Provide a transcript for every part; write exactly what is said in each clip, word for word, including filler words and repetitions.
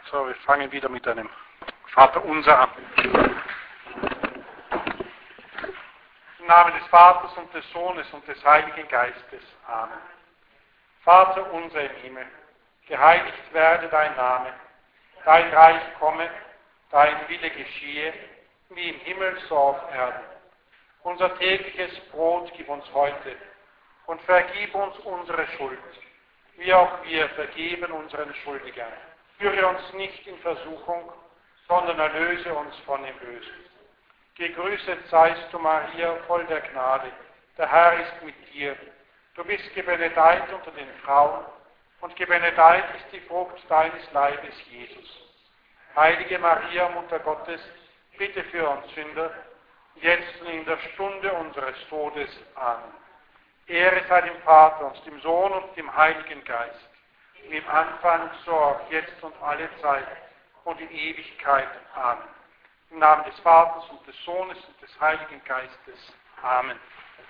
So, wir fangen wieder mit einem Vaterunser an. Im Namen des Vaters und des Sohnes und des Heiligen Geistes. Amen. Vater unser im Himmel, geheiligt werde dein Name, dein Reich komme, dein Wille geschehe, wie im Himmel so auf Erden. Unser tägliches Brot gib uns heute und vergib uns unsere Schuld, wie auch wir vergeben unseren Schuldigern. Führe uns nicht in Versuchung, sondern erlöse uns von dem Bösen. Gegrüßet seist du, Maria, voll der Gnade. Der Herr ist mit dir. Du bist gebenedeit unter den Frauen, und gebenedeit ist die Frucht deines Leibes, Jesus. Heilige Maria, Mutter Gottes, bitte für uns Sünder, jetzt und in der Stunde unseres Todes. Amen. Ehre sei dem Vater und dem Sohn und dem Heiligen Geist, wie im Anfang, so auch jetzt und alle Zeit und in Ewigkeit. Amen. Im Namen des Vaters und des Sohnes und des Heiligen Geistes. Amen.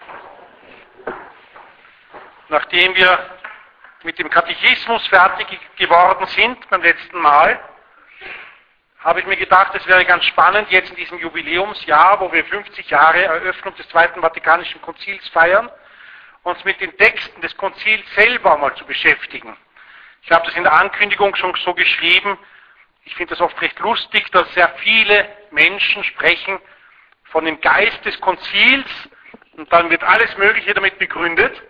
Nachdem wir mit dem Katechismus fertig geworden sind beim letzten Mal, habe ich mir gedacht, es wäre ganz spannend, jetzt in diesem Jubiläumsjahr, wo wir fünfzig Jahre Eröffnung des Zweiten Vatikanischen Konzils feiern, uns mit den Texten des Konzils selber mal zu beschäftigen. Ich habe das in der Ankündigung schon so geschrieben. Ich finde das oft recht lustig, dass sehr viele Menschen sprechen von dem Geist des Konzils und dann wird alles Mögliche damit begründet,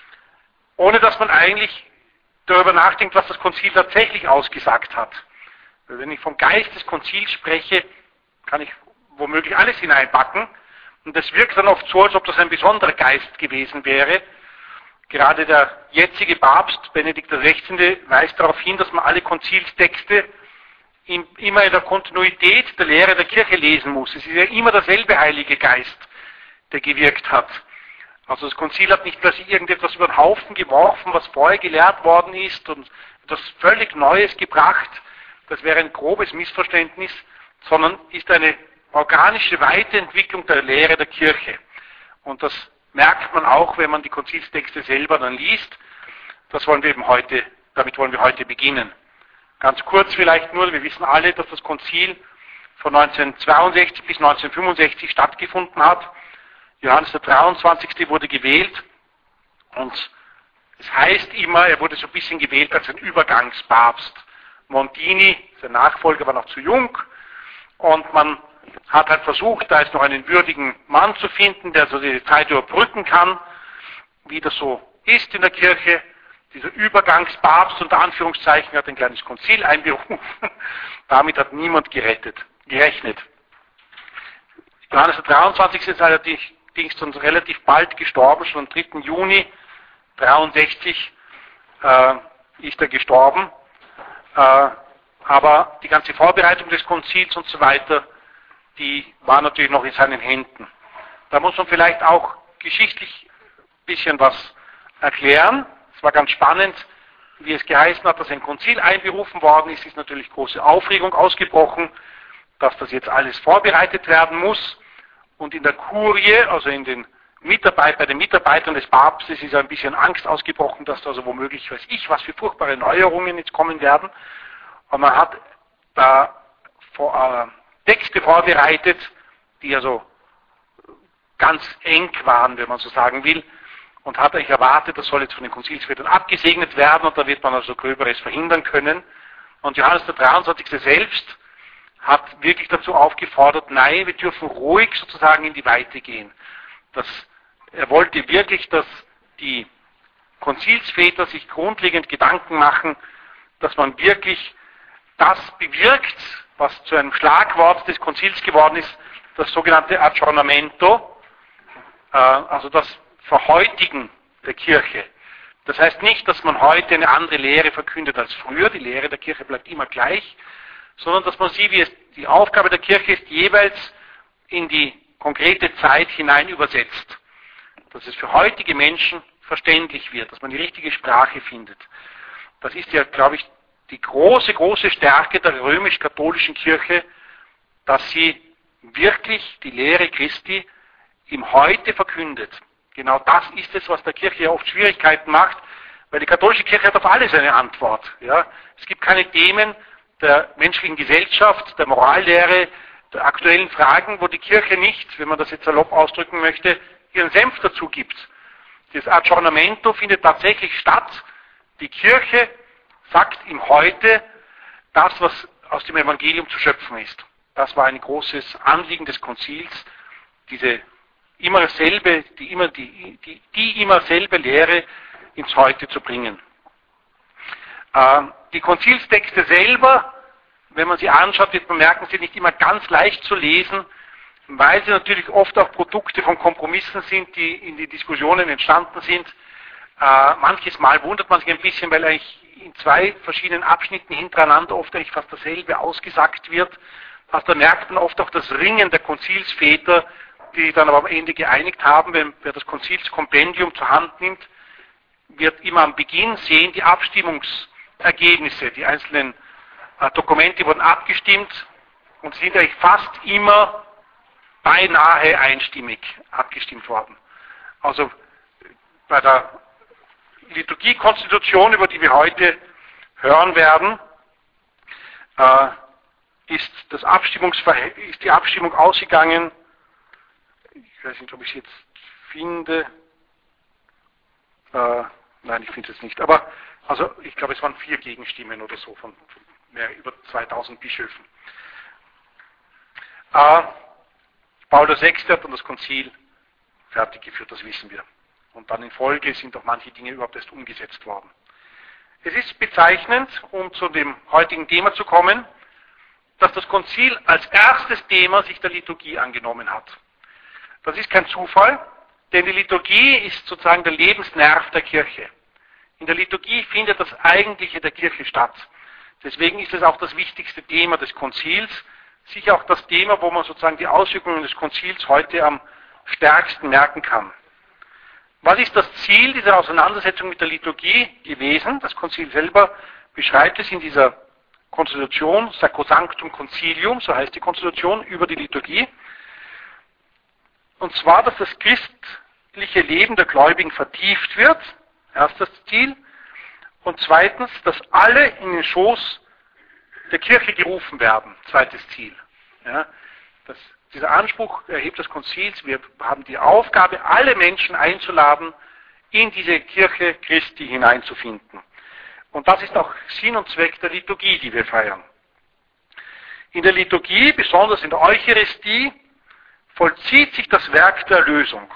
ohne dass man eigentlich darüber nachdenkt, was das Konzil tatsächlich ausgesagt hat. Weil wenn ich vom Geist des Konzils spreche, kann ich womöglich alles hineinpacken und das wirkt dann oft so, als ob das ein besonderer Geist gewesen wäre. Gerade der jetzige Papst, Benedikt der Sechzehnte, weist darauf hin, dass man alle Konzilstexte in, immer in der Kontinuität der Lehre der Kirche lesen muss. Es ist ja immer derselbe Heilige Geist, der gewirkt hat. Also das Konzil hat nicht plötzlich irgendetwas über den Haufen geworfen, was vorher gelehrt worden ist und etwas völlig Neues gebracht. Das wäre ein grobes Missverständnis, sondern ist eine organische Weiterentwicklung der Lehre der Kirche. Und das merkt man auch, wenn man die Konzilstexte selber dann liest. Das wollen wir eben heute, damit wollen wir heute beginnen. Ganz kurz vielleicht nur, wir wissen alle, dass das Konzil von neunzehnhundertzweiundsechzig bis neunzehnhundertfünfundsechzig stattgefunden hat. Johannes der dreiundzwanzigste wurde gewählt und es heißt immer, er wurde so ein bisschen gewählt als ein Übergangspapst. Montini, sein Nachfolger, war noch zu jung und man hat halt versucht, da jetzt noch einen würdigen Mann zu finden, der so diese Zeit überbrücken kann, wie das so ist in der Kirche. Dieser Übergangspapst, unter Anführungszeichen, hat ein kleines Konzil einberufen. Damit hat niemand gerettet, gerechnet. Johannes der dreiundzwanzigste ist allerdings dann relativ bald gestorben, schon am dritten Juni dreiundsechzig äh, ist er gestorben. Äh, aber die ganze Vorbereitung des Konzils und so weiter, die war natürlich noch in seinen Händen. Da muss man vielleicht auch geschichtlich ein bisschen was erklären. Es war ganz spannend, wie es geheißen hat, dass ein Konzil einberufen worden ist, ist natürlich große Aufregung ausgebrochen, dass das jetzt alles vorbereitet werden muss. Und in der Kurie, also in den Mitarbeit, bei den Mitarbeitern des Papstes, ist ein bisschen Angst ausgebrochen, dass da also womöglich, weiß ich, was für furchtbare Neuerungen jetzt kommen werden. Und man hat da vor, äh, Texte vorbereitet, die also ganz eng waren, wenn man so sagen will, und hat eigentlich erwartet, das soll jetzt von den Konzilsvätern abgesegnet werden und da wird man also Gröberes verhindern können. Und Johannes der dreiundzwanzigste selbst hat wirklich dazu aufgefordert, nein, wir dürfen ruhig sozusagen in die Weite gehen. Das, er wollte wirklich, dass die Konzilsväter sich grundlegend Gedanken machen, dass man wirklich das bewirkt, was zu einem Schlagwort des Konzils geworden ist, das sogenannte Aggiornamento, äh, also das Verhäutigen der Kirche. Das heißt nicht, dass man heute eine andere Lehre verkündet als früher, die Lehre der Kirche bleibt immer gleich, sondern dass man sie, wie es die Aufgabe der Kirche ist, jeweils in die konkrete Zeit hinein übersetzt. Dass es für heutige Menschen verständlich wird, dass man die richtige Sprache findet. Das ist ja, glaube ich, die große, große Stärke der römisch-katholischen Kirche, dass sie wirklich die Lehre Christi im Heute verkündet. Genau das ist es, was der Kirche ja oft Schwierigkeiten macht, weil die katholische Kirche hat auf alles eine Antwort. Ja? Es gibt keine Themen, der menschlichen Gesellschaft, der Morallehre, der aktuellen Fragen, wo die Kirche nicht, wenn man das jetzt salopp ausdrücken möchte, ihren Senf dazu gibt. Das Aggiornamento findet tatsächlich statt. Die Kirche sagt im Heute das, was aus dem Evangelium zu schöpfen ist. Das war ein großes Anliegen des Konzils, diese immer selbe, die immer, die, die, die immer selbe Lehre ins Heute zu bringen. Äh, die Konzilstexte selber, wenn man sie anschaut, wird man merken, sind nicht immer ganz leicht zu lesen, weil sie natürlich oft auch Produkte von Kompromissen sind, die in die Diskussionen entstanden sind. Äh, manches Mal wundert man sich ein bisschen, weil eigentlich in zwei verschiedenen Abschnitten hintereinander oft eigentlich fast dasselbe ausgesagt wird. Also da merkt man oft auch das Ringen der Konzilsväter, die dann aber am Ende geeinigt haben. Wenn wer das Konzilskompendium zur Hand nimmt, wird immer am Beginn sehen die Abstimmungsergebnisse. Die einzelnen äh, Dokumente wurden abgestimmt und sind eigentlich fast immer beinahe einstimmig abgestimmt worden. Also bei der Liturgiekonstitution, über die wir heute hören werden, äh, ist, das ist die Abstimmung ausgegangen, ich weiß nicht, ob ich es jetzt finde, äh, nein, ich finde es nicht, aber also ich glaube, es waren vier Gegenstimmen oder so von, von mehr über zweitausend Bischöfen. Äh, Paul der Sechste hat dann das Konzil fertig geführt, das wissen wir. Und dann in Folge sind auch manche Dinge überhaupt erst umgesetzt worden. Es ist bezeichnend, um zu dem heutigen Thema zu kommen, dass das Konzil als erstes Thema sich der Liturgie angenommen hat. Das ist kein Zufall, denn die Liturgie ist sozusagen der Lebensnerv der Kirche. In der Liturgie findet das Eigentliche der Kirche statt. Deswegen ist es auch das wichtigste Thema des Konzils, sicher auch das Thema, wo man sozusagen die Auswirkungen des Konzils heute am stärksten merken kann. Was ist das Ziel dieser Auseinandersetzung mit der Liturgie gewesen? Das Konzil selber beschreibt es in dieser Konstitution, Sacrosanctum Concilium, so heißt die Konstitution, über die Liturgie. Und zwar, dass das christliche Leben der Gläubigen vertieft wird, erstes Ziel. Und zweitens, dass alle in den Schoß der Kirche gerufen werden, zweites Ziel. Ja, das, dieser Anspruch erhebt das Konzils, wir haben die Aufgabe, alle Menschen einzuladen, in diese Kirche Christi hineinzufinden. Und das ist auch Sinn und Zweck der Liturgie, die wir feiern. In der Liturgie, besonders in der Eucharistie, vollzieht sich das Werk der Erlösung.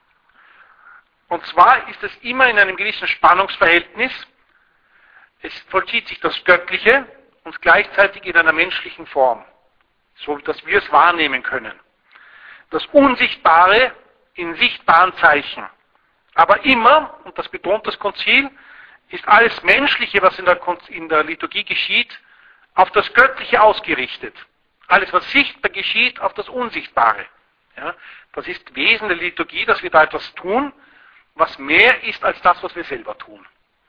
Und zwar ist es immer in einem gewissen Spannungsverhältnis. Es vollzieht sich das Göttliche und gleichzeitig in einer menschlichen Form, so dass wir es wahrnehmen können. Das Unsichtbare in sichtbaren Zeichen. Aber immer, und das betont das Konzil, ist alles Menschliche, was in der, in der Liturgie geschieht, auf das Göttliche ausgerichtet. Alles, was sichtbar geschieht, auf das Unsichtbare. Ja, das ist Wesen der Liturgie, dass wir da etwas tun, was mehr ist als das, was wir selber tun.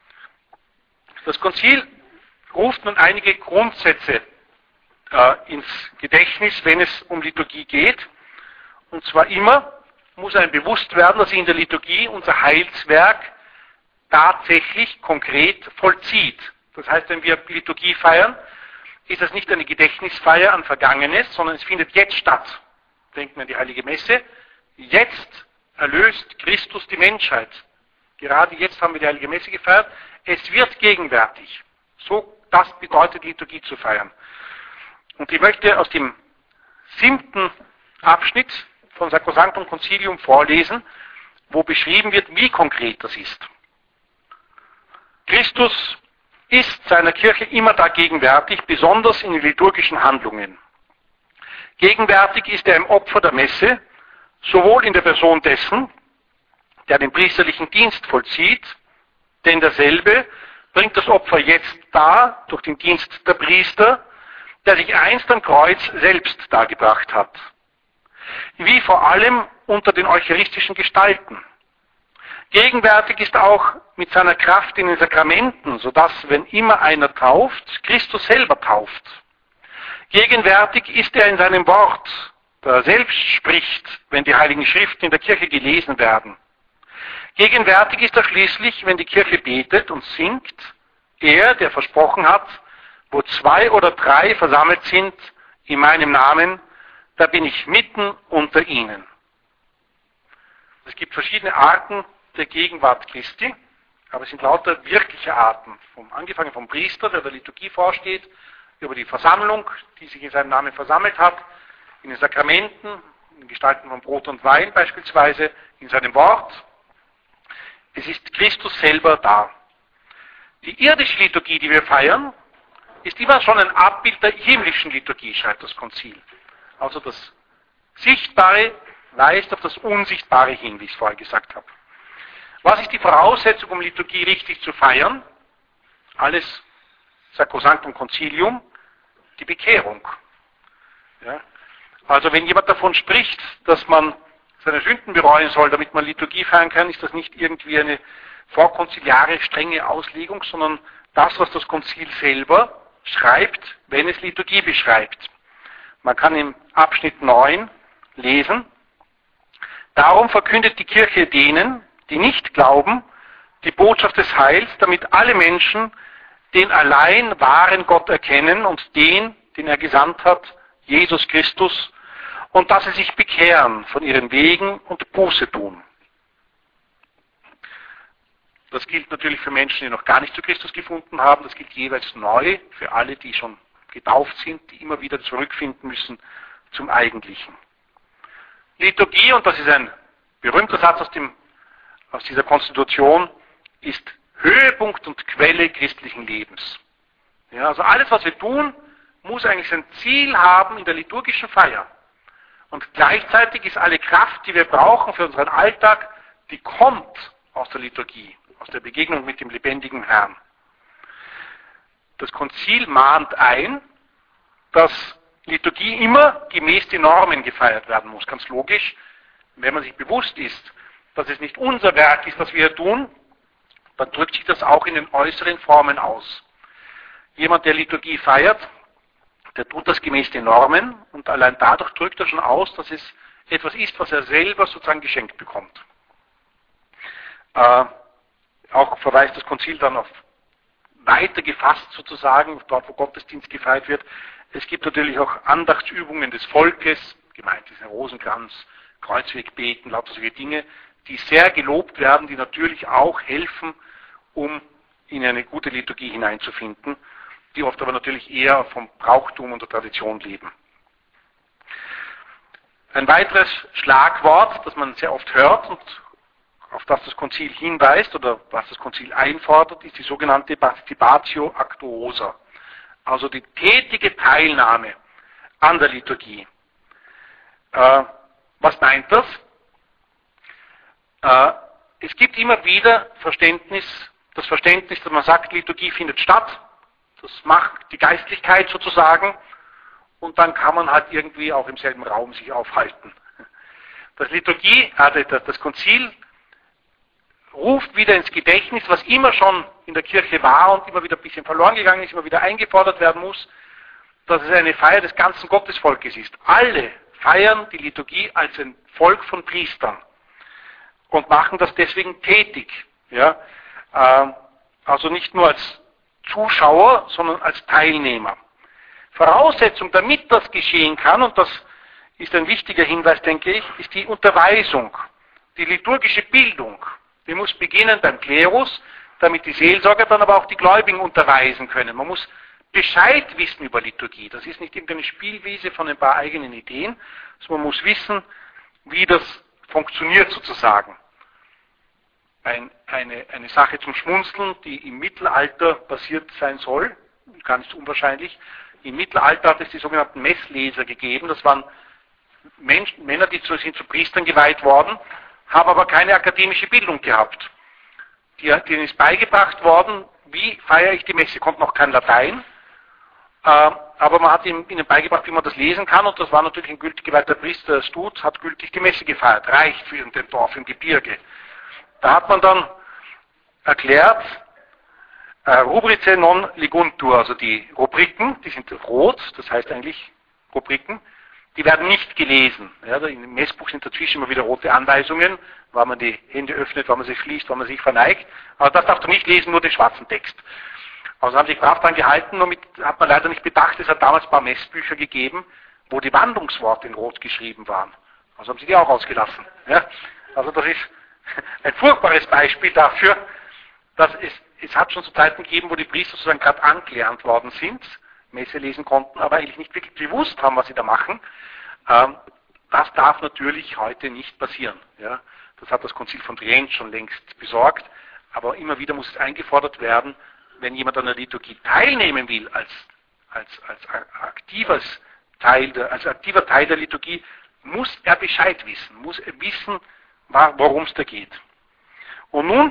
Das Konzil ruft nun einige Grundsätze äh, ins Gedächtnis, wenn es um Liturgie geht. Und zwar immer muss einem bewusst werden, dass in der Liturgie unser Heilswerk tatsächlich konkret vollzieht. Das heißt, wenn wir Liturgie feiern, ist das nicht eine Gedächtnisfeier an Vergangenes, sondern es findet jetzt statt. Denken wir an die Heilige Messe. Jetzt erlöst Christus die Menschheit. Gerade jetzt haben wir die Heilige Messe gefeiert. Es wird gegenwärtig. So, das bedeutet Liturgie zu feiern. Und ich möchte aus dem siebten Abschnitt von Sacrosanctum Concilium vorlesen, wo beschrieben wird, wie konkret das ist. Christus ist seiner Kirche immer da gegenwärtig, besonders in den liturgischen Handlungen. Gegenwärtig ist er im Opfer der Messe, sowohl in der Person dessen, der den priesterlichen Dienst vollzieht, denn derselbe bringt das Opfer jetzt dar durch den Dienst der Priester, der sich einst am Kreuz selbst dargebracht hat. Wie vor allem unter den eucharistischen Gestalten. Gegenwärtig ist er auch mit seiner Kraft in den Sakramenten, sodass, wenn immer einer tauft, Christus selber tauft. Gegenwärtig ist er in seinem Wort, da er selbst spricht, wenn die Heiligen Schriften in der Kirche gelesen werden. Gegenwärtig ist er schließlich, wenn die Kirche betet und singt, er, der versprochen hat, wo zwei oder drei versammelt sind in meinem Namen, da bin ich mitten unter ihnen. Es gibt verschiedene Arten der Gegenwart Christi, aber es sind lauter wirkliche Arten. Vom, angefangen vom Priester, der der Liturgie vorsteht, über die Versammlung, die sich in seinem Namen versammelt hat, in den Sakramenten, in Gestalten von Brot und Wein beispielsweise, in seinem Wort. Es ist Christus selber da. Die irdische Liturgie, die wir feiern, ist immer schon ein Abbild der himmlischen Liturgie, schreibt das Konzil. Also das Sichtbare weist auf das Unsichtbare hin, wie ich es vorher gesagt habe. Was ist die Voraussetzung, um Liturgie richtig zu feiern? Alles Sacrosanctum Concilium, die Bekehrung. Ja? Also wenn jemand davon spricht, dass man seine Sünden bereuen soll, damit man Liturgie feiern kann, ist das nicht irgendwie eine vorkonziliare strenge Auslegung, sondern das, was das Konzil selber schreibt, wenn es Liturgie beschreibt. Man kann im Abschnitt neun lesen: Darum verkündet die Kirche denen, die nicht glauben, die Botschaft des Heils, damit alle Menschen den allein wahren Gott erkennen und den, den er gesandt hat, Jesus Christus, und dass sie sich bekehren von ihren Wegen und Buße tun. Das gilt natürlich für Menschen, die noch gar nicht zu Christus gefunden haben. Das gilt jeweils neu für alle, die schon getauft sind, die immer wieder zurückfinden müssen zum Eigentlichen. Liturgie, und das ist ein berühmter Satz aus, dem, aus dieser Konstitution, ist Höhepunkt und Quelle christlichen Lebens. Ja, also alles, was wir tun, muss eigentlich sein Ziel haben in der liturgischen Feier. Und gleichzeitig ist alle Kraft, die wir brauchen für unseren Alltag, die kommt aus der Liturgie, aus der Begegnung mit dem lebendigen Herrn. Das Konzil mahnt ein, dass Liturgie immer gemäß den Normen gefeiert werden muss. Ganz logisch, wenn man sich bewusst ist, dass es nicht unser Werk ist, was wir hier tun, dann drückt sich das auch in den äußeren Formen aus. Jemand, der Liturgie feiert, der tut das gemäß den Normen und allein dadurch drückt er schon aus, dass es etwas ist, was er selber sozusagen geschenkt bekommt. Äh, auch verweist das Konzil dann auf weiter gefasst sozusagen, dort wo Gottesdienst gefeiert wird. Es gibt natürlich auch Andachtsübungen des Volkes, gemeint ist ein Rosenkranz, Kreuzwegbeten, lauter solche Dinge, die sehr gelobt werden, die natürlich auch helfen, um in eine gute Liturgie hineinzufinden, die oft aber natürlich eher vom Brauchtum und der Tradition leben. Ein weiteres Schlagwort, das man sehr oft hört und auf das das Konzil hinweist oder was das Konzil einfordert, ist die sogenannte Participatio Actuosa, also die tätige Teilnahme an der Liturgie. Äh, was meint das? Äh, es gibt immer wieder Verständnis, das Verständnis, dass man sagt, Liturgie findet statt, das macht die Geistlichkeit sozusagen, und dann kann man halt irgendwie auch im selben Raum sich aufhalten. Das Liturgie, also das Konzil, ruft wieder ins Gedächtnis, was immer schon in der Kirche war und immer wieder ein bisschen verloren gegangen ist, immer wieder eingefordert werden muss, dass es eine Feier des ganzen Gottesvolkes ist. Alle feiern die Liturgie als ein Volk von Priestern und machen das deswegen tätig. Ja? Also nicht nur als Zuschauer, sondern als Teilnehmer. Voraussetzung, damit das geschehen kann, und das ist ein wichtiger Hinweis, denke ich, ist die Unterweisung, die liturgische Bildung. Die muss beginnen beim Klerus, damit die Seelsorger dann aber auch die Gläubigen unterweisen können. Man muss Bescheid wissen über Liturgie. Das ist nicht irgendeine Spielwiese von ein paar eigenen Ideen, sondern man muss wissen, wie das funktioniert sozusagen. Ein, eine, eine Sache zum Schmunzeln, die im Mittelalter passiert sein soll, gar nicht unwahrscheinlich. Im Mittelalter hat es die sogenannten Messleser gegeben. Das waren Menschen, Männer, die zu, sind zu Priestern geweiht worden, haben aber keine akademische Bildung gehabt. Die, denen ist beigebracht worden, wie feiere ich die Messe, konnten noch kein Latein, äh, aber man hat ihnen, ihnen beigebracht, wie man das lesen kann, und das war natürlich ein gültig geweihter Priester, der Stud, hat gültig die Messe gefeiert, reicht für irgendein Dorf im Gebirge. Da hat man dann erklärt, äh, Rubrice non liguntur, also die Rubriken, die sind rot, das heißt eigentlich Rubriken, die werden nicht gelesen. Ja, im Messbuch sind dazwischen immer wieder rote Anweisungen, wann man die Hände öffnet, wann man sich schließt, wann man sich verneigt. Aber das darfst du nicht lesen, nur den schwarzen Text. Also haben sich brav daran gehalten, nur mit, hat man leider nicht bedacht, es hat damals ein paar Messbücher gegeben, wo die Wandlungsworte in Rot geschrieben waren. Also haben sie die auch ausgelassen. Ja? Also das ist ein furchtbares Beispiel dafür, dass es, es hat schon so Zeiten gegeben, wo die Priester sozusagen gerade angelernt worden sind, Messe lesen konnten, aber eigentlich nicht wirklich gewusst haben, was sie da machen. Ähm, das darf natürlich heute nicht passieren. Ja? Das hat das Konzil von Trient schon längst besorgt, aber immer wieder muss es eingefordert werden, wenn jemand an der Liturgie teilnehmen will, als, als, als, aktives Teil der, als aktiver Teil der Liturgie, muss er Bescheid wissen, muss er wissen, worum es da geht. Und nun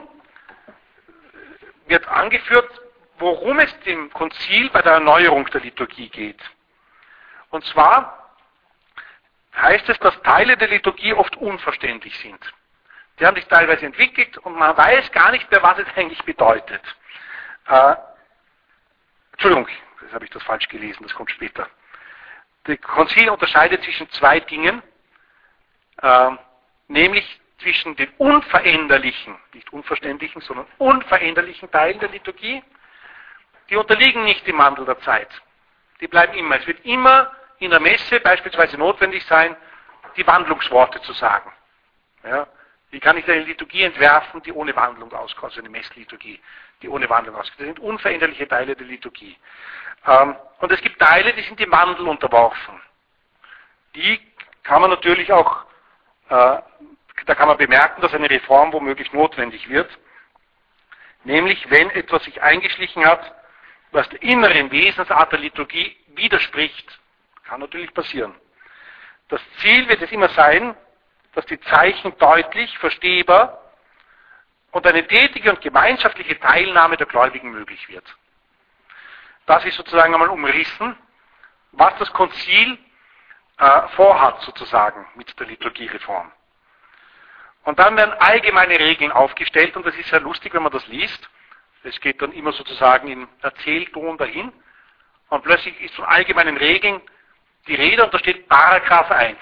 wird angeführt, worum es dem Konzil bei der Erneuerung der Liturgie geht. Und zwar heißt es, dass Teile der Liturgie oft unverständlich sind. Die haben sich teilweise entwickelt und man weiß gar nicht mehr, was es eigentlich bedeutet. Äh, Entschuldigung, jetzt habe ich das falsch gelesen, das kommt später. Das Konzil unterscheidet zwischen zwei Dingen, äh, nämlich zwischen den unveränderlichen, nicht unverständlichen, sondern unveränderlichen Teilen der Liturgie. Die unterliegen nicht dem Wandel der Zeit. Die bleiben immer. Es wird immer in der Messe beispielsweise notwendig sein, die Wandlungsworte zu sagen. Ja? Wie kann ich eine Liturgie entwerfen, die ohne Wandlung auskommt, also eine Messliturgie, die ohne Wandlung auskommt. Das sind unveränderliche Teile der Liturgie. Ähm, und es gibt Teile, die sind dem Wandel unterworfen. Die kann man natürlich auch, äh, da kann man bemerken, dass eine Reform womöglich notwendig wird. Nämlich, wenn etwas sich eingeschlichen hat, was der inneren Wesensart der Liturgie widerspricht. Kann natürlich passieren. Das Ziel wird es immer sein, dass die Zeichen deutlich, verstehbar und eine tätige und gemeinschaftliche Teilnahme der Gläubigen möglich wird. Das ist sozusagen einmal umrissen, was das Konzil äh, vorhat sozusagen mit der Liturgiereform. Und dann werden allgemeine Regeln aufgestellt und das ist sehr lustig, wenn man das liest. Es geht dann immer sozusagen in Erzählton dahin und plötzlich ist von allgemeinen Regeln die Rede und da steht Paragraph eins.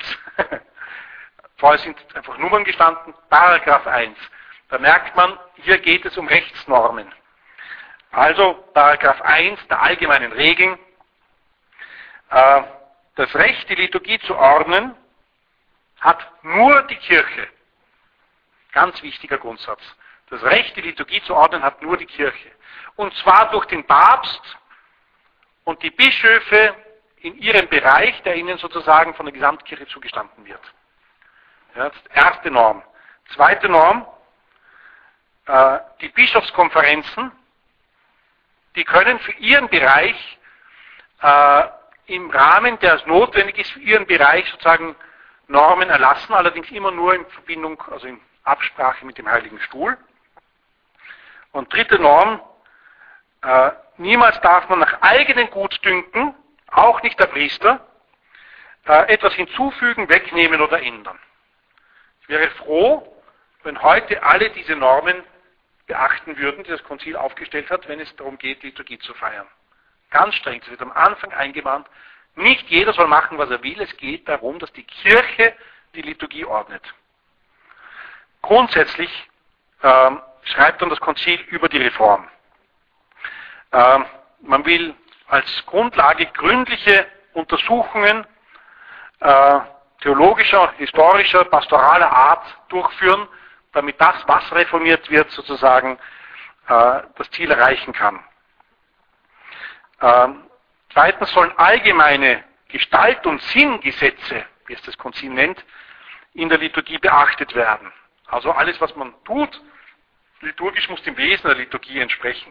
Vorher sind einfach Nummern gestanden, Paragraph eins. Da merkt man, hier geht es um Rechtsnormen. Also Paragraph eins der allgemeinen Regeln. Äh, das Recht, die Liturgie zu ordnen, hat nur die Kirche. Ganz wichtiger Grundsatz. Das Recht, die Liturgie zu ordnen, hat nur die Kirche. Und zwar durch den Papst und die Bischöfe in ihrem Bereich, der ihnen sozusagen von der Gesamtkirche zugestanden wird. Ja, das ist die erste Norm. Zweite Norm, äh, die Bischofskonferenzen, die können für ihren Bereich äh, im Rahmen, der es notwendig ist, für ihren Bereich sozusagen Normen erlassen, allerdings immer nur in Verbindung, also in Absprache mit dem Heiligen Stuhl. Und dritte Norm, äh, niemals darf man nach eigenen Gutdünken, auch nicht der Priester, äh, etwas hinzufügen, wegnehmen oder ändern. Ich wäre froh, wenn heute alle diese Normen beachten würden, die das Konzil aufgestellt hat, wenn es darum geht, Liturgie zu feiern. Ganz streng, es wird am Anfang eingemahnt, nicht jeder soll machen, was er will, es geht darum, dass die Kirche die Liturgie ordnet. Grundsätzlich ähm, schreibt dann das Konzil über die Reform. Ähm, man will als Grundlage gründliche Untersuchungen äh, theologischer, historischer, pastoraler Art durchführen, damit das, was reformiert wird, sozusagen äh, das Ziel erreichen kann. Ähm, zweitens sollen allgemeine Gestalt- und Sinngesetze, wie es das Konzil nennt, in der Liturgie beachtet werden. Also alles, was man tut, liturgisch muss dem Wesen der Liturgie entsprechen.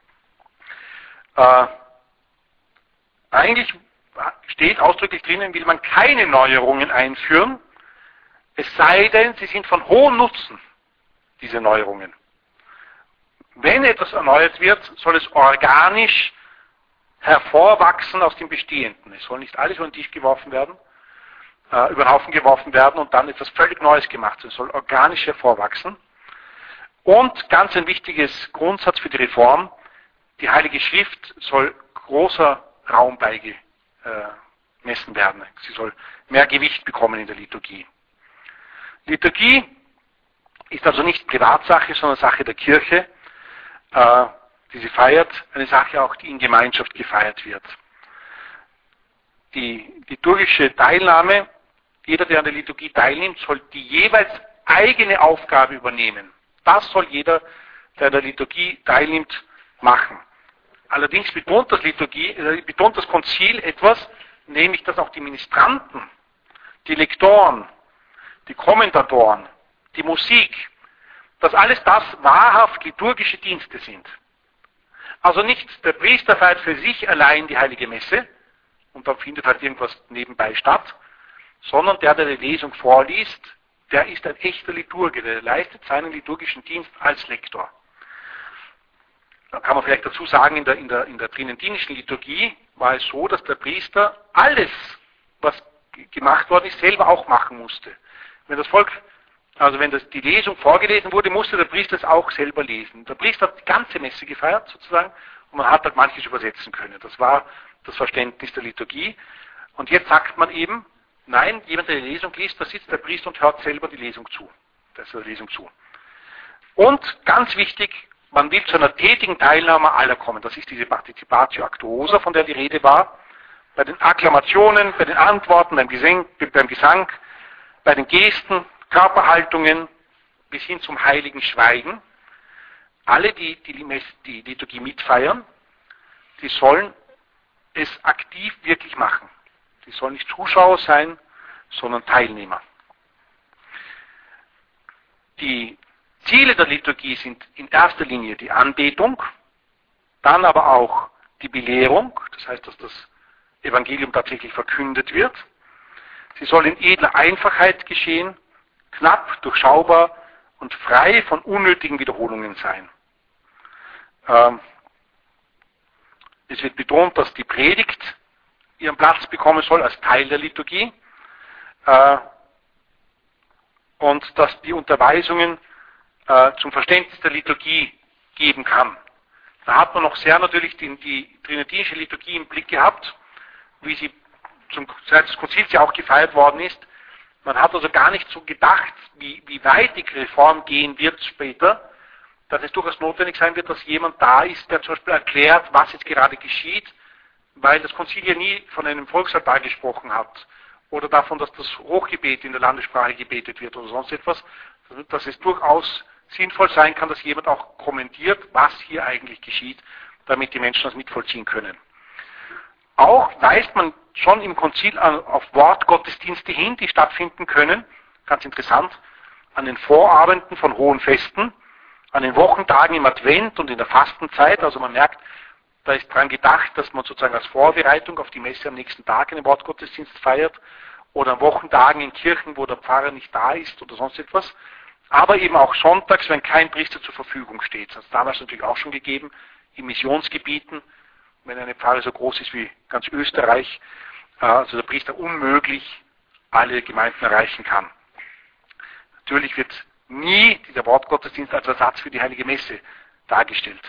Äh, eigentlich steht ausdrücklich drinnen, will man keine Neuerungen einführen, es sei denn, sie sind von hohem Nutzen, diese Neuerungen. Wenn etwas erneuert wird, soll es organisch hervorwachsen aus dem Bestehenden. Es soll nicht alles über den Tisch geworfen werden, äh, über den Haufen geworfen werden und dann etwas völlig Neues gemacht werden. Es soll organisch hervorwachsen. Und ganz ein wichtiges Grundsatz für die Reform, die Heilige Schrift soll großer Raum beigemessen werden. Sie soll mehr Gewicht bekommen in der Liturgie. Liturgie ist also nicht Privatsache, sondern Sache der Kirche. die sie feiert, eine Sache auch, die in Gemeinschaft gefeiert wird. Die liturgische Teilnahme, jeder, der an der Liturgie teilnimmt, soll die jeweils eigene Aufgabe übernehmen. Das soll jeder, der an der Liturgie teilnimmt, machen. Allerdings betont das, Liturgie, äh, betont das Konzil etwas, nämlich dass auch die Ministranten, die Lektoren, die Kommentatoren, die Musik, dass alles das wahrhaft liturgische Dienste sind. Also nicht der Priester feiert für sich allein die Heilige Messe und dann findet halt irgendwas nebenbei statt, sondern der, der die Lesung vorliest, der ist ein echter Liturgier, der leistet seinen liturgischen Dienst als Lektor. Da kann man vielleicht dazu sagen, in der, in der, in der tridentinischen Liturgie war es so, dass der Priester alles, was gemacht worden ist, selber auch machen musste. Wenn das Volk, also wenn das, die Lesung vorgelesen wurde, musste der Priester es auch selber lesen. Der Priester hat die ganze Messe gefeiert, sozusagen, und man hat halt manches übersetzen können. Das war das Verständnis der Liturgie. Und jetzt sagt man eben, nein, jemand, der die Lesung liest, da sitzt der Priester und hört selber die Lesung zu. Das ist der Lesung zu. Und ganz wichtig, man will zu einer tätigen Teilnahme aller kommen. Das ist diese Participatio Actuosa, von der die Rede war. Bei den Akklamationen, bei den Antworten, beim Gesang, beim Gesang, bei den Gesten, Körperhaltungen, bis hin zum heiligen Schweigen. Alle, die die, die Liturgie mitfeiern, die sollen es aktiv wirklich machen. Die sollen nicht Zuschauer sein, sondern Teilnehmer. Die Ziele der Liturgie sind in erster Linie die Anbetung, dann aber auch die Belehrung, das heißt, dass das Evangelium tatsächlich verkündet wird. Sie soll in edler Einfachheit geschehen, knapp, durchschaubar und frei von unnötigen Wiederholungen sein. Ähm, es wird betont, dass die Predigt ihren Platz bekommen soll als Teil der Liturgie äh, und dass die Unterweisungen äh, zum Verständnis der Liturgie geben kann. Da hat man noch sehr natürlich die, die trinitinische Liturgie im Blick gehabt, wie sie zum Zeit des Konzils ja auch gefeiert worden ist. Man hat also gar nicht so gedacht, wie, wie weit die Reform gehen wird später, dass es durchaus notwendig sein wird, dass jemand da ist, der zum Beispiel erklärt, was jetzt gerade geschieht, weil das Konzil ja nie von einem Volksaltar gesprochen hat oder davon, dass das Hochgebet in der Landessprache gebetet wird oder sonst etwas, dass es durchaus sinnvoll sein kann, dass jemand auch kommentiert, was hier eigentlich geschieht, damit die Menschen das mitvollziehen können. Auch weist man schon im Konzil auf Wortgottesdienste hin, die stattfinden können, ganz interessant, an den Vorabenden von hohen Festen, an den Wochentagen im Advent und in der Fastenzeit. Also man merkt, da ist daran gedacht, dass man sozusagen als Vorbereitung auf die Messe am nächsten Tag einen Wortgottesdienst feiert oder an Wochentagen in Kirchen, wo der Pfarrer nicht da ist oder sonst etwas. Aber eben auch sonntags, wenn kein Priester zur Verfügung steht. Das hat es damals natürlich auch schon gegeben, in Missionsgebieten, wenn eine Pfarre so groß ist wie ganz Österreich, also der Priester unmöglich alle Gemeinden erreichen kann. Natürlich wird nie dieser Wortgottesdienst als Ersatz für die Heilige Messe dargestellt.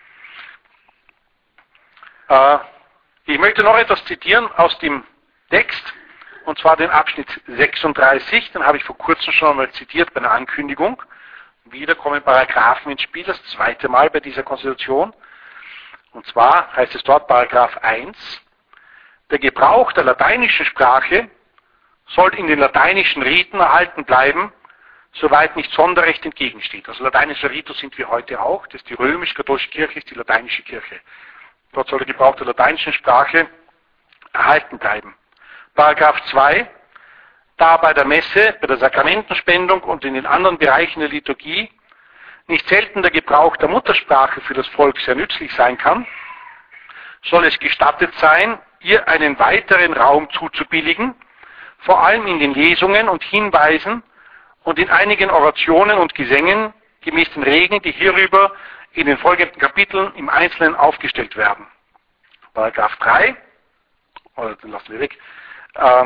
Ich möchte noch etwas zitieren aus dem Text, und zwar den Abschnitt sechsunddreißig, den habe ich vor kurzem schon einmal zitiert bei einer Ankündigung. Wieder kommen Paragraphen ins Spiel, das zweite Mal bei dieser Konstitution. Und zwar heißt es dort Paragraph eins, der Gebrauch der lateinischen Sprache soll in den lateinischen Riten erhalten bleiben, soweit nicht Sonderrecht entgegensteht. Also lateinischer Ritus sind wir heute auch, das ist die römisch-katholische Kirche, ist die lateinische Kirche. Dort soll der Gebrauch der lateinischen Sprache erhalten bleiben. Paragraph zwei, da bei der Messe, bei der Sakramentenspendung und in den anderen Bereichen der Liturgie nicht selten der Gebrauch der Muttersprache für das Volk sehr nützlich sein kann, soll es gestattet sein, ihr einen weiteren Raum zuzubilligen, vor allem in den Lesungen und Hinweisen und in einigen Orationen und Gesängen gemäß den Regeln, die hierüber in den folgenden Kapiteln im Einzelnen aufgestellt werden. Paragraph drei, oder den lassen wir weg, äh,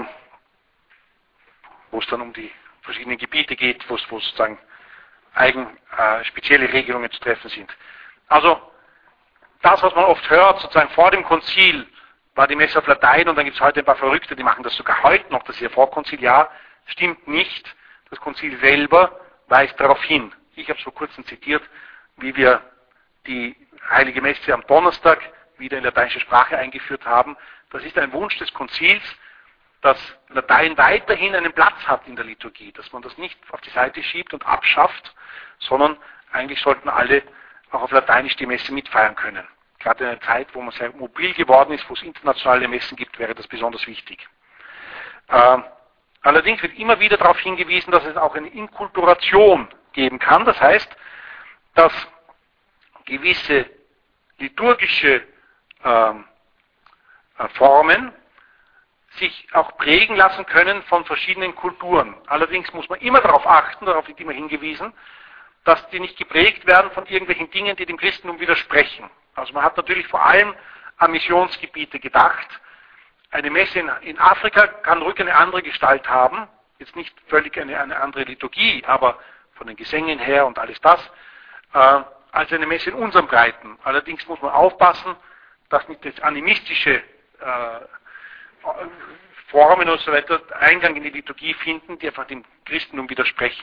wo es dann um die verschiedenen Gebiete geht, wo es, wo sozusagen eigen, äh, spezielle Regelungen zu treffen sind. Also das, was man oft hört, sozusagen vor dem Konzil war die Messe auf Latein und dann gibt es heute ein paar Verrückte, die machen das sogar heute noch, das hier vorkonziliar, stimmt nicht. Das Konzil selber weist darauf hin. Ich habe es vor kurzem zitiert, wie wir die Heilige Messe am Donnerstag wieder in lateinischer Sprache eingeführt haben. Das ist ein Wunsch des Konzils, dass Latein weiterhin einen Platz hat in der Liturgie, dass man das nicht auf die Seite schiebt und abschafft, sondern eigentlich sollten alle auch auf Lateinisch die Messe mitfeiern können. Gerade in einer Zeit, wo man sehr mobil geworden ist, wo es internationale Messen gibt, wäre das besonders wichtig. Äh, allerdings wird immer wieder darauf hingewiesen, dass es auch eine Inkulturation geben kann. Das heißt, dass gewisse liturgische äh, Formen sich auch prägen lassen können von verschiedenen Kulturen. Allerdings muss man immer darauf achten, darauf wird immer hingewiesen, dass die nicht geprägt werden von irgendwelchen Dingen, die dem Christentum widersprechen. Also man hat natürlich vor allem an Missionsgebiete gedacht. Eine Messe in, in Afrika kann ruhig eine andere Gestalt haben, jetzt nicht völlig eine, eine andere Liturgie, aber von den Gesängen her und alles das, äh, als eine Messe in unseren Breiten. Allerdings muss man aufpassen, dass nicht das animistische äh, Formen und so weiter Eingang in die Liturgie finden, die einfach dem Christentum widersprechen.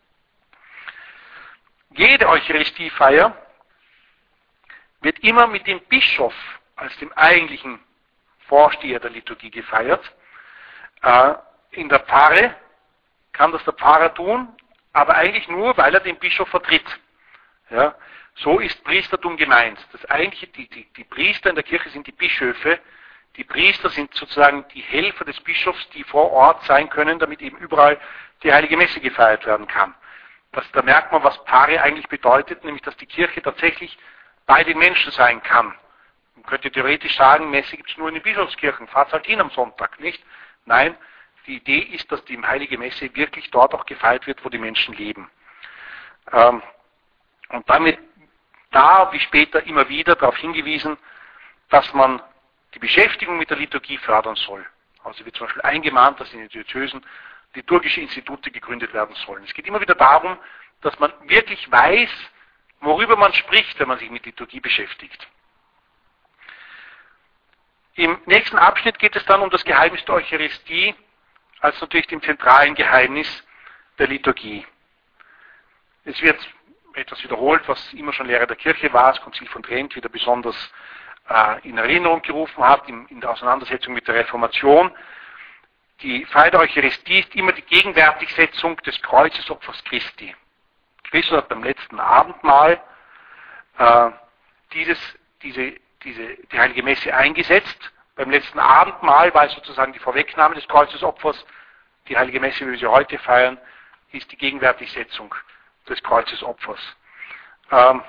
Jede Eucharistiefeier wird immer mit dem Bischof als dem eigentlichen Vorsteher der Liturgie gefeiert. Äh, in der Pfarre kann das der Pfarrer tun, aber eigentlich nur, weil er den Bischof vertritt. Ja, so ist Priestertum gemeint. Das eigentliche, die, die, die Priester in der Kirche sind die Bischöfe. Die Priester sind sozusagen die Helfer des Bischofs, die vor Ort sein können, damit eben überall die Heilige Messe gefeiert werden kann. Das, da merkt man, was Pfarre eigentlich bedeutet, nämlich dass die Kirche tatsächlich bei den Menschen sein kann. Man könnte theoretisch sagen, Messe gibt es nur in den Bischofskirchen, fahrt halt hin am Sonntag, nicht? Nein, die Idee ist, dass die Heilige Messe wirklich dort auch gefeiert wird, wo die Menschen leben. Ähm, und damit da, wie später, immer wieder darauf hingewiesen, dass man die Beschäftigung mit der Liturgie fördern soll. Also wird zum Beispiel eingemahnt, dass in den Diözesen liturgische Institute gegründet werden sollen. Es geht immer wieder darum, dass man wirklich weiß, worüber man spricht, wenn man sich mit Liturgie beschäftigt. Im nächsten Abschnitt geht es dann um das Geheimnis der Eucharistie, als natürlich dem zentralen Geheimnis der Liturgie. Es wird etwas wiederholt, was immer schon Lehre der Kirche war, das Konzil von Trent wieder besonders in Erinnerung gerufen hat, in der Auseinandersetzung mit der Reformation. Die Feier der Eucharistie ist immer die Gegenwärtigsetzung des Kreuzesopfers Christi. Christus hat beim letzten Abendmahl äh, dieses, diese, diese, die Heilige Messe eingesetzt. Beim letzten Abendmahl war es sozusagen die Vorwegnahme des Kreuzesopfers. Die Heilige Messe, wie wir sie heute feiern, ist die Gegenwärtigsetzung des Kreuzesopfers. Ähm,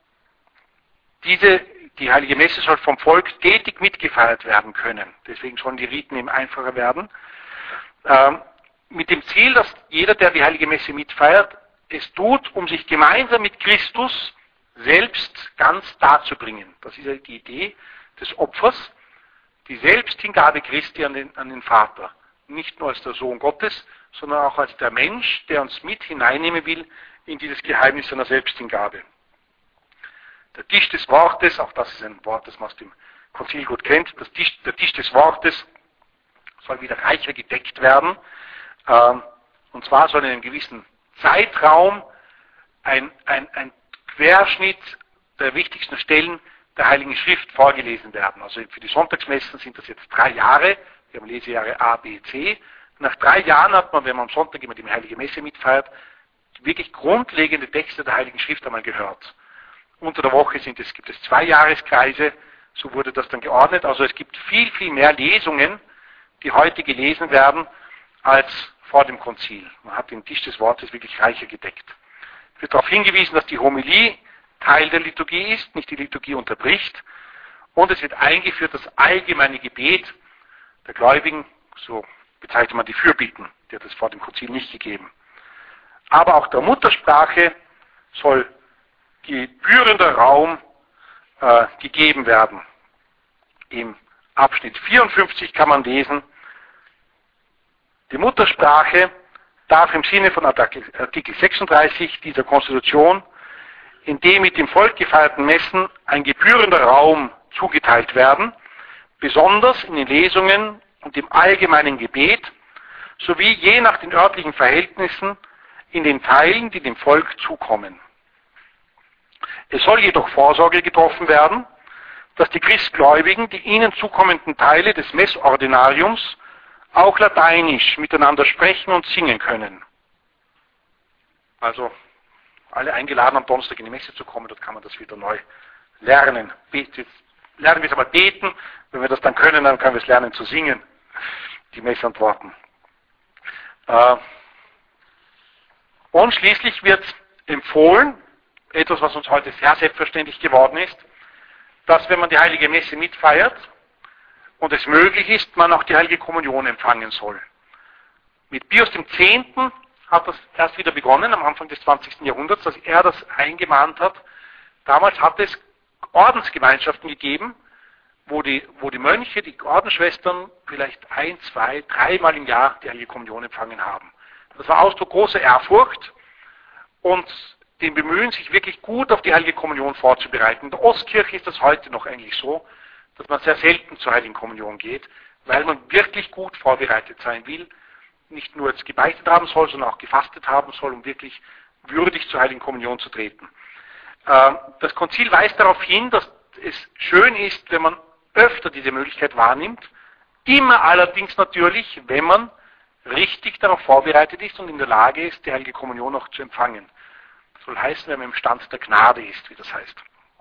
diese Die Heilige Messe soll vom Volk stetig mitgefeiert werden können. Deswegen sollen die Riten eben einfacher werden. Ähm, mit dem Ziel, dass jeder, der die Heilige Messe mitfeiert, es tut, um sich gemeinsam mit Christus selbst ganz darzubringen. Das ist ja die Idee des Opfers, die Selbsthingabe Christi an den, an den Vater. Nicht nur als der Sohn Gottes, sondern auch als der Mensch, der uns mit hineinnehmen will in dieses Geheimnis seiner Selbsthingabe. Der Tisch des Wortes, auch das ist ein Wort, das man aus dem Konzil gut kennt, das Tisch, der Tisch des Wortes soll wieder reicher gedeckt werden. Ähm, und zwar soll in einem gewissen Zeitraum ein, ein, ein Querschnitt der wichtigsten Stellen der Heiligen Schrift vorgelesen werden. Also für die Sonntagsmessen sind das jetzt drei Jahre. Wir haben Lesejahre A, B, C. Nach drei Jahren hat man, wenn man am Sonntag immer die Heilige Messe mitfeiert, wirklich grundlegende Texte der Heiligen Schrift einmal gehört. Unter der Woche sind es, gibt es zwei Jahreskreise, so wurde das dann geordnet. Also es gibt viel, viel mehr Lesungen, die heute gelesen werden, als vor dem Konzil. Man hat den Tisch des Wortes wirklich reicher gedeckt. Es wird darauf hingewiesen, dass die Homilie Teil der Liturgie ist, nicht die Liturgie unterbricht. Und es wird eingeführt das allgemeine Gebet der Gläubigen, so bezeichnet man die Fürbitten, die hat es vor dem Konzil nicht gegeben. Aber auch der Muttersprache soll gebührender Raum äh, gegeben werden. Im Abschnitt vierundfünfzig kann man lesen, die Muttersprache darf im Sinne von Artikel sechsunddreißig dieser Konstitution in dem mit dem Volk gefeierten Messen ein gebührender Raum zugeteilt werden, besonders in den Lesungen und im allgemeinen Gebet, sowie je nach den örtlichen Verhältnissen in den Teilen, die dem Volk zukommen. Es soll jedoch Vorsorge getroffen werden, dass die Christgläubigen die ihnen zukommenden Teile des Messordinariums auch lateinisch miteinander sprechen und singen können. Also alle eingeladen, am Donnerstag in die Messe zu kommen, dort kann man das wieder neu lernen. Jetzt lernen wir es aber beten, wenn wir das dann können, dann können wir es lernen zu singen, die Messantworten. Und schließlich wird empfohlen, etwas, was uns heute sehr selbstverständlich geworden ist, dass wenn man die Heilige Messe mitfeiert und es möglich ist, man auch die Heilige Kommunion empfangen soll. Mit Pius dem Zehnten hat das erst wieder begonnen, am Anfang des zwanzigsten Jahrhunderts, dass er das eingemahnt hat. Damals hat es Ordensgemeinschaften gegeben, wo die, wo die Mönche, die Ordensschwestern vielleicht ein, zwei, dreimal im Jahr die Heilige Kommunion empfangen haben. Das war Ausdruck großer Ehrfurcht und dem Bemühen, sich wirklich gut auf die Heilige Kommunion vorzubereiten. In der Ostkirche ist das heute noch eigentlich so, dass man sehr selten zur Heiligen Kommunion geht, weil man wirklich gut vorbereitet sein will, nicht nur jetzt gebeichtet haben soll, sondern auch gefastet haben soll, um wirklich würdig zur Heiligen Kommunion zu treten. Das Konzil weist darauf hin, dass es schön ist, wenn man öfter diese Möglichkeit wahrnimmt, immer allerdings natürlich, wenn man richtig darauf vorbereitet ist und in der Lage ist, die Heilige Kommunion auch zu empfangen. Das soll heißen, wenn man im Stand der Gnade ist, wie das heißt.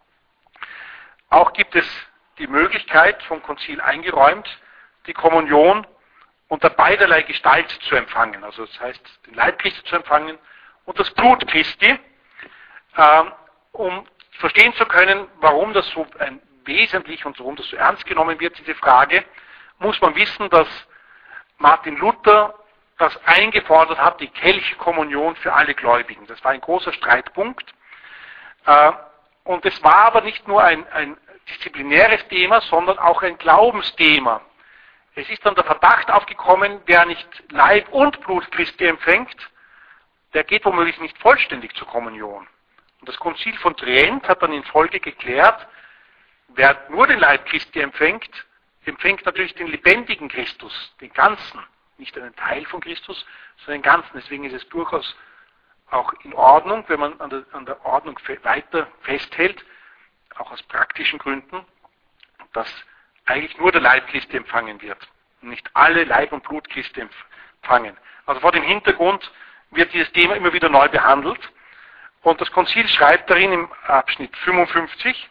Auch gibt es die Möglichkeit, vom Konzil eingeräumt, die Kommunion unter beiderlei Gestalt zu empfangen. Also das heißt, den Leib Christi zu empfangen und das Blut Christi, ähm, um verstehen zu können, warum das so ein wesentlich und warum das so ernst genommen wird, diese Frage, muss man wissen, dass Martin Luther das eingefordert hat, die Kelchkommunion für alle Gläubigen. Das war ein großer Streitpunkt. Und es war aber nicht nur ein, ein disziplinäres Thema, sondern auch ein Glaubensthema. Es ist dann der Verdacht aufgekommen, wer nicht Leib und Blut Christi empfängt, der geht womöglich nicht vollständig zur Kommunion. Und das Konzil von Trient hat dann in Folge geklärt, wer nur den Leib Christi empfängt, empfängt natürlich den lebendigen Christus, den Ganzen. Nicht einen Teil von Christus, sondern den Ganzen. Deswegen ist es durchaus auch in Ordnung, wenn man an der, an der Ordnung weiter festhält, auch aus praktischen Gründen, dass eigentlich nur der Leib Christi empfangen wird. Und nicht alle Leib und Blut Christi empfangen. Also vor dem Hintergrund wird dieses Thema immer wieder neu behandelt. Und das Konzil schreibt darin im Abschnitt fünfundfünfzig,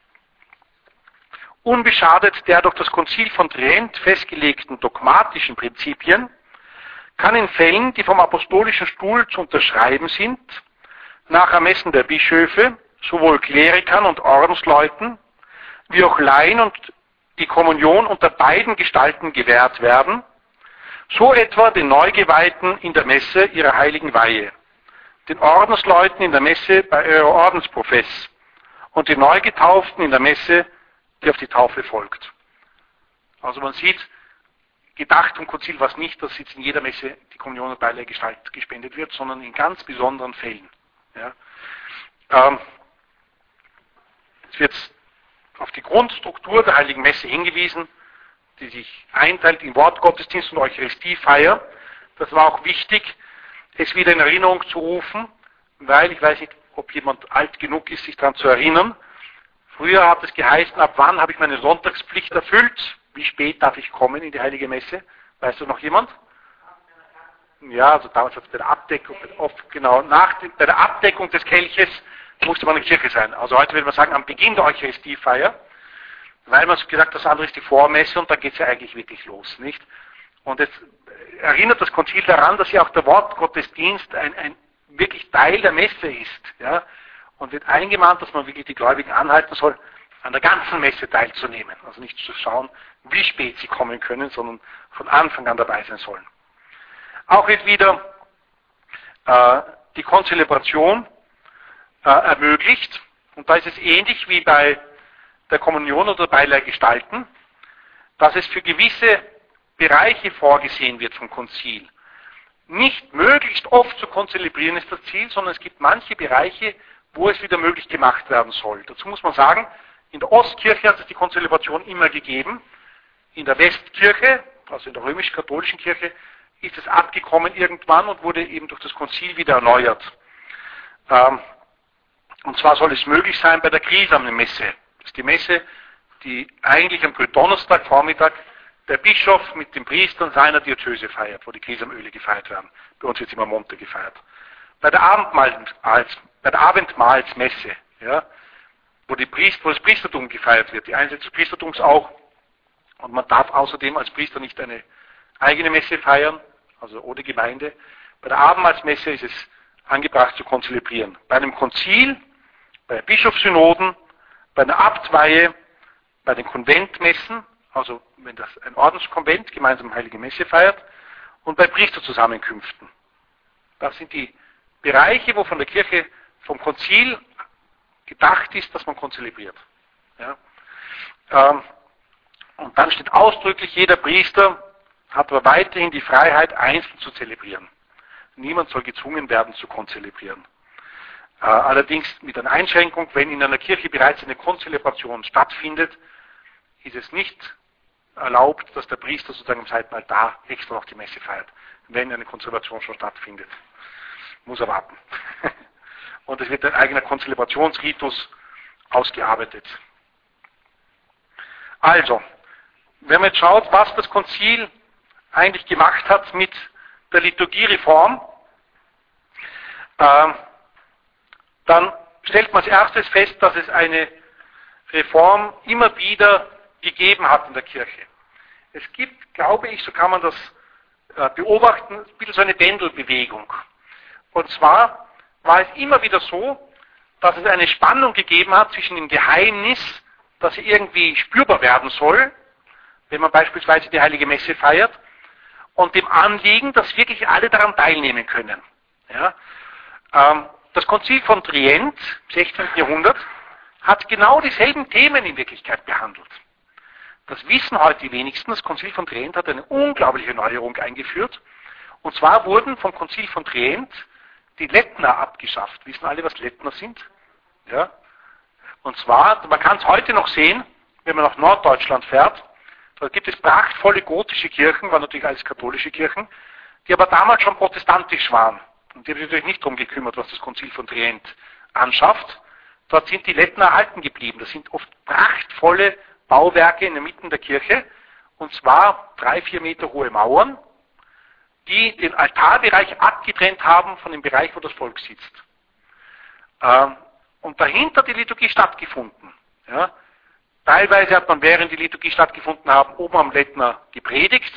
unbeschadet der durch das Konzil von Trient festgelegten dogmatischen Prinzipien, kann in Fällen, die vom apostolischen Stuhl zu unterschreiben sind, nach Ermessen der Bischöfe, sowohl Klerikern und Ordensleuten, wie auch Laien und die Kommunion unter beiden Gestalten gewährt werden, so etwa den Neugeweihten in der Messe ihrer heiligen Weihe, den Ordensleuten in der Messe bei ihrer Ordensprofess und den Neugetauften in der Messe, die auf die Taufe folgt. Also man sieht, gedacht vom Konzil war es nicht, dass jetzt in jeder Messe die Kommunion und Beileih Gestalt gespendet wird, sondern in ganz besonderen Fällen. Ja. Ähm, es wird auf die Grundstruktur der Heiligen Messe hingewiesen, die sich einteilt in Wortgottesdienst und Eucharistiefeier. Das war auch wichtig, es wieder in Erinnerung zu rufen, weil ich weiß nicht, ob jemand alt genug ist, sich daran zu erinnern. Früher hat es geheißen, ab wann habe ich meine Sonntagspflicht erfüllt? Wie spät darf ich kommen in die Heilige Messe? Weiß das noch jemand? Ja, also damals hat es bei der Abdeckung, oft genau, nach, bei der Abdeckung des Kelches musste man in der Kirche sein. Also heute würde man sagen, am Beginn der Eucharistiefeier, weil man gesagt hat, das andere ist die Vormesse und dann geht es ja eigentlich wirklich los, nicht? Und jetzt erinnert das Konzil daran, dass ja auch der Wortgottesdienst ein, ein wirklich Teil der Messe ist, ja? Und wird eingemahnt, dass man wirklich die Gläubigen anhalten soll, an der ganzen Messe teilzunehmen. Also nicht zu schauen, wie spät sie kommen können, sondern von Anfang an dabei sein sollen. Auch wird wieder äh, die Konzelebration äh, ermöglicht. Und da ist es ähnlich wie bei der Kommunion oder Beileih Gestalten, dass es für gewisse Bereiche vorgesehen wird vom Konzil. Nicht möglichst oft zu konzelebrieren ist das Ziel, sondern es gibt manche Bereiche, wo es wieder möglich gemacht werden soll. Dazu muss man sagen, in der Ostkirche hat es die Konzelebration immer gegeben. In der Westkirche, also in der römisch-katholischen Kirche, ist es abgekommen irgendwann und wurde eben durch das Konzil wieder erneuert. Ähm, Und zwar soll es möglich sein bei der Grisamne-Messe. Das ist die Messe, die eigentlich am Gründonnerstagvormittag der Bischof mit dem Priester in seiner Diözese feiert, wo die Grisamöle gefeiert werden. Bei uns wird immer am Montag gefeiert. Bei der, Abendmahls, bei der Abendmahlsmesse, ja, wo, die Priester, wo das Priestertum gefeiert wird, die Einsätze des Priestertums auch. Und man darf außerdem als Priester nicht eine eigene Messe feiern, also ohne Gemeinde. Bei der Abendmahlsmesse ist es angebracht zu konzelebrieren. Bei einem Konzil, bei Bischofssynoden, bei einer Abtweihe, bei den Konventmessen, also wenn das ein Ordenskonvent gemeinsam Heilige Messe feiert, und bei Priesterzusammenkünften. Das sind die Bereiche, wo von der Kirche, vom Konzil gedacht ist, dass man konzelebriert. Ja. Ähm, und dann steht ausdrücklich, jeder Priester hat aber weiterhin die Freiheit, einzeln zu zelebrieren. Niemand soll gezwungen werden, zu konzelebrieren. Äh, allerdings mit einer Einschränkung, wenn in einer Kirche bereits eine Konzelebration stattfindet, ist es nicht erlaubt, dass der Priester sozusagen im zweiten Altar extra noch die Messe feiert, wenn eine Konzelebration schon stattfindet. Muss er warten. Und es wird ein eigener Konzelebrationsritus ausgearbeitet. Also, wenn man jetzt schaut, was das Konzil eigentlich gemacht hat mit der Liturgiereform, äh, dann stellt man als erstes fest, dass es eine Reform immer wieder gegeben hat in der Kirche. Es gibt, glaube ich, so kann man das äh, beobachten, ein bisschen so eine Pendelbewegung. Und zwar war es immer wieder so, dass es eine Spannung gegeben hat zwischen dem Geheimnis, das irgendwie spürbar werden soll, wenn man beispielsweise die Heilige Messe feiert, und dem Anliegen, dass wirklich alle daran teilnehmen können. Ja? Ähm, das Konzil von Trient, im sechzehnten Jahrhundert, hat genau dieselben Themen in Wirklichkeit behandelt. Das wissen heute die wenigsten. Das Konzil von Trient hat eine unglaubliche Neuerung eingeführt. Und zwar wurden vom Konzil von Trient die Lettner abgeschafft. Wissen alle, was Lettner sind? Ja? Und zwar, man kann es heute noch sehen, wenn man nach Norddeutschland fährt, da gibt es prachtvolle gotische Kirchen, waren natürlich alles katholische Kirchen, die aber damals schon protestantisch waren. Und die haben sich natürlich nicht darum gekümmert, was das Konzil von Trient anschafft. Dort sind die Lettner erhalten geblieben. Das sind oft prachtvolle Bauwerke in der Mitte der Kirche, und zwar drei, vier Meter hohe Mauern, die den Altarbereich abgetrennt haben von dem Bereich, wo das Volk sitzt. Ähm, und dahinter die Liturgie stattgefunden. Ja. Teilweise hat man, während die Liturgie stattgefunden haben, oben am Lettner gepredigt.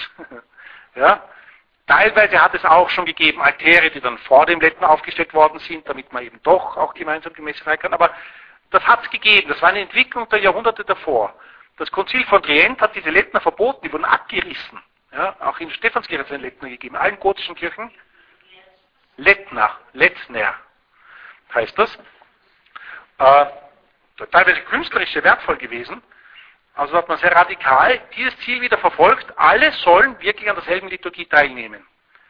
Ja. Teilweise hat es auch schon gegeben Altäre, die dann vor dem Lettner aufgestellt worden sind, damit man eben doch auch gemeinsam die Messe feiern kann. Aber das hat es gegeben. Das war eine Entwicklung der Jahrhunderte davor. Das Konzil von Trient hat diese Lettner verboten, die wurden abgerissen. Ja, auch in der Stephanskirche hat es einen Lettner gegeben. In allen gotischen Kirchen Lettner, Letzner heißt das. Äh, teilweise künstlerisch sehr wertvoll gewesen. Also hat man sehr radikal dieses Ziel wieder verfolgt. Alle sollen wirklich an derselben Liturgie teilnehmen.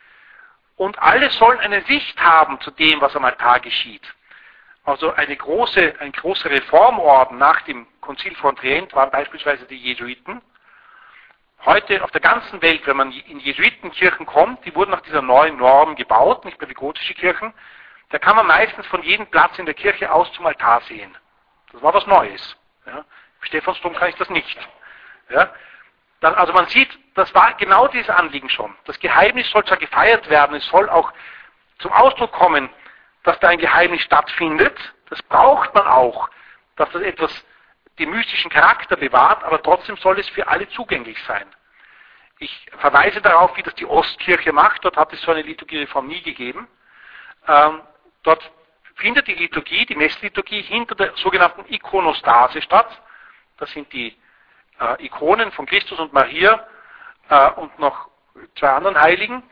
Und alle sollen eine Sicht haben zu dem, was am Altar geschieht. Also eine große, ein großer Reformorden nach dem Konzil von Trient waren beispielsweise die Jesuiten. Heute auf der ganzen Welt, wenn man in Jesuitenkirchen kommt, die wurden nach dieser neuen Norm gebaut, nicht mehr wie gotische Kirchen, da kann man meistens von jedem Platz in der Kirche aus zum Altar sehen. Das war was Neues. Ja. Im Stephansdom kann ich das nicht. Ja. Dann, also man sieht, das war genau dieses Anliegen schon. Das Geheimnis soll zwar gefeiert werden, es soll auch zum Ausdruck kommen, dass da ein Geheimnis stattfindet. Das braucht man auch, dass das etwas den mystischen Charakter bewahrt, aber trotzdem soll es für alle zugänglich sein. Ich verweise darauf, wie das die Ostkirche macht. Dort hat es so eine Liturgiereform nie gegeben. Ähm, dort findet die Liturgie, die Messliturgie, hinter der sogenannten Ikonostase statt. Das sind die äh, Ikonen von Christus und Maria äh, und noch zwei anderen Heiligen,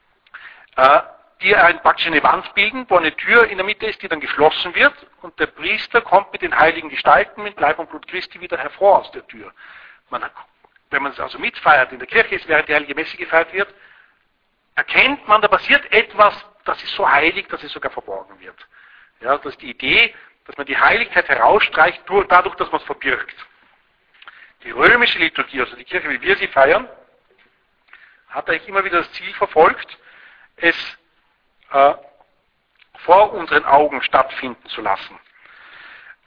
äh, die ein, praktisch eine Wand bilden, wo eine Tür in der Mitte ist, die dann geschlossen wird, und der Priester kommt mit den heiligen Gestalten, mit Leib und Blut Christi, wieder hervor aus der Tür. Man, wenn man es also mitfeiert, in der Kirche ist, während die Heilige Messe gefeiert wird, erkennt man, da passiert etwas, das ist so heilig, dass es sogar verborgen wird. Ja, das ist die Idee, dass man die Heiligkeit herausstreicht, dadurch, dass man es verbirgt. Die römische Liturgie, also die Kirche, wie wir sie feiern, hat eigentlich immer wieder das Ziel verfolgt, es äh, vor unseren Augen stattfinden zu lassen.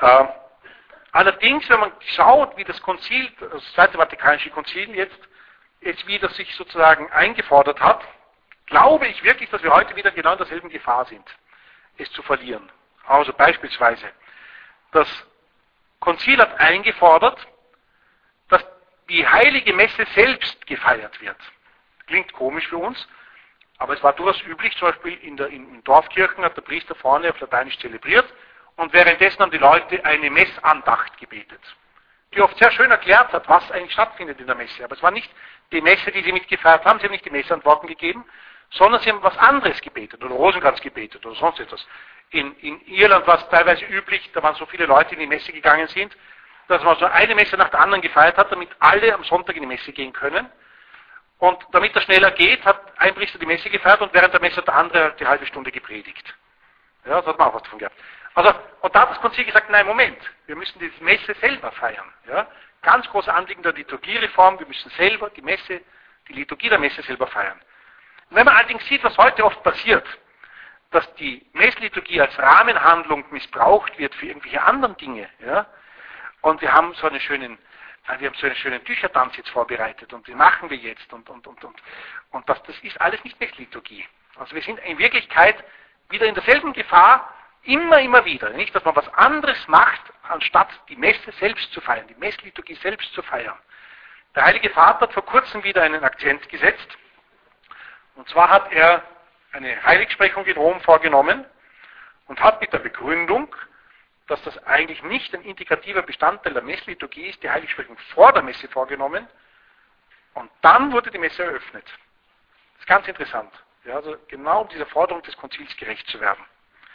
Äh, allerdings, wenn man schaut, wie das Konzil, das Zweite Vatikanische Konzil jetzt, jetzt wieder sich sozusagen eingefordert hat, glaube ich wirklich, dass wir heute wieder genau in derselben Gefahr sind, es zu verlieren. Also beispielsweise, das Konzil hat eingefordert, dass die heilige Messe selbst gefeiert wird. Klingt komisch für uns, aber es war durchaus üblich, zum Beispiel in, der, in, in Dorfkirchen hat der Priester vorne auf Lateinisch zelebriert und währenddessen haben die Leute eine Messandacht gebetet, die oft sehr schön erklärt hat, was eigentlich stattfindet in der Messe. Aber es war nicht die Messe, die sie mitgefeiert haben, sie haben nicht die Messeantworten gegeben, sondern sie haben was anderes gebetet oder Rosenkranz gebetet oder sonst etwas. In, in Irland war es teilweise üblich, da waren so viele Leute, die in die Messe gegangen sind, dass man so eine Messe nach der anderen gefeiert hat, damit alle am Sonntag in die Messe gehen können. Und damit das schneller geht, hat ein Priester die Messe gefeiert und während der Messe hat der andere die halbe Stunde gepredigt. Ja, da hat man auch was davon gehabt. Also, und da hat das Konzil gesagt, nein, Moment, wir müssen die Messe selber feiern. Ja? Ganz großes Anliegen der Liturgiereform, wir müssen selber die Messe, die Liturgie der Messe selber feiern. Und wenn man allerdings sieht, was heute oft passiert, dass die Messliturgie als Rahmenhandlung missbraucht wird für irgendwelche anderen Dinge, ja? Und wir haben so einen schönen, wir haben so einen schönen Tüchertanz jetzt vorbereitet und den machen wir jetzt und, und, und, und, und das, das ist alles nicht Messliturgie. Also wir sind in Wirklichkeit wieder in derselben Gefahr, immer, immer wieder, nicht, dass man was anderes macht, anstatt die Messe selbst zu feiern, die Messliturgie selbst zu feiern. Der Heilige Vater hat vor kurzem wieder einen Akzent gesetzt, und zwar hat er eine Heiligsprechung in Rom vorgenommen und hat mit der Begründung, dass das eigentlich nicht ein integrativer Bestandteil der Messliturgie ist, die Heiligsprechung vor der Messe vorgenommen und dann wurde die Messe eröffnet. Das ist ganz interessant. Ja, also genau um dieser Forderung des Konzils gerecht zu werden.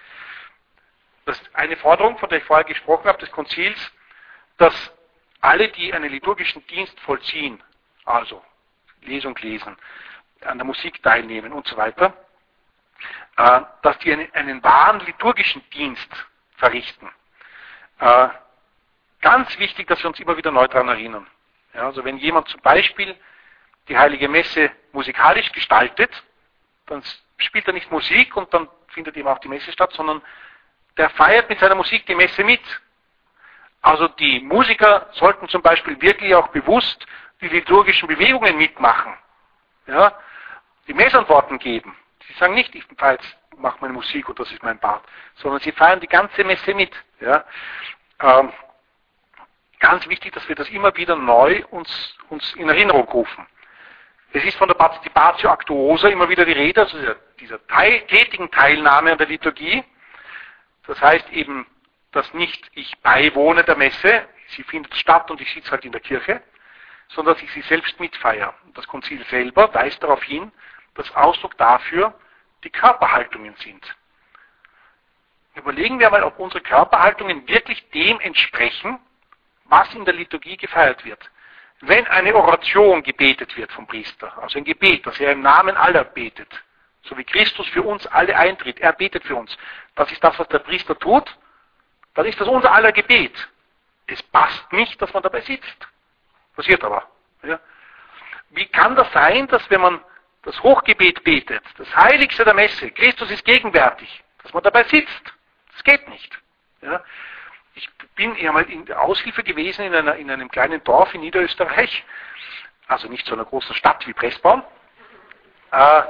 Das ist eine Forderung, von der ich vorher gesprochen habe, des Konzils, dass alle, die einen liturgischen Dienst vollziehen, also Lesung lesen, an der Musik teilnehmen und so weiter, äh, dass die einen, einen wahren liturgischen Dienst verrichten. Äh, ganz wichtig, dass wir uns immer wieder neu daran erinnern. Ja, also wenn jemand zum Beispiel die Heilige Messe musikalisch gestaltet, dann spielt er nicht Musik und dann findet eben auch die Messe statt, sondern der feiert mit seiner Musik die Messe mit. Also die Musiker sollten zum Beispiel wirklich auch bewusst die liturgischen Bewegungen mitmachen. Ja, die Messantworten geben. Sie sagen nicht, ich feiere jetzt, mache meine Musik und das ist mein Part, sondern sie feiern die ganze Messe mit. Ja. Ähm, ganz wichtig, dass wir das immer wieder neu uns, uns in Erinnerung rufen. Es ist von der Participatio Actuosa immer wieder die Rede, also dieser, dieser teil, tätigen Teilnahme an der Liturgie. Das heißt eben, dass nicht ich beiwohne der Messe, sie findet statt und ich sitze halt in der Kirche, sondern dass ich sie selbst mitfeiere. Und das Konzil selber weist darauf hin, dass Ausdruck dafür die Körperhaltungen sind. Überlegen wir mal, ob unsere Körperhaltungen wirklich dem entsprechen, was in der Liturgie gefeiert wird. Wenn eine Oration gebetet wird vom Priester, also ein Gebet, das er im Namen aller betet, so wie Christus für uns alle eintritt, er betet für uns, das ist das, was der Priester tut, dann ist das unser aller Gebet. Es passt nicht, dass man dabei sitzt. Passiert aber. Ja. Wie kann das sein, dass wenn man das Hochgebet betet, das Heiligste der Messe, Christus ist gegenwärtig, dass man dabei sitzt? Das geht nicht. Ja. Ich bin ja mal in der Aushilfe gewesen in, einer, in einem kleinen Dorf in Niederösterreich, also nicht so einer großen Stadt wie Pressbaum. Äh,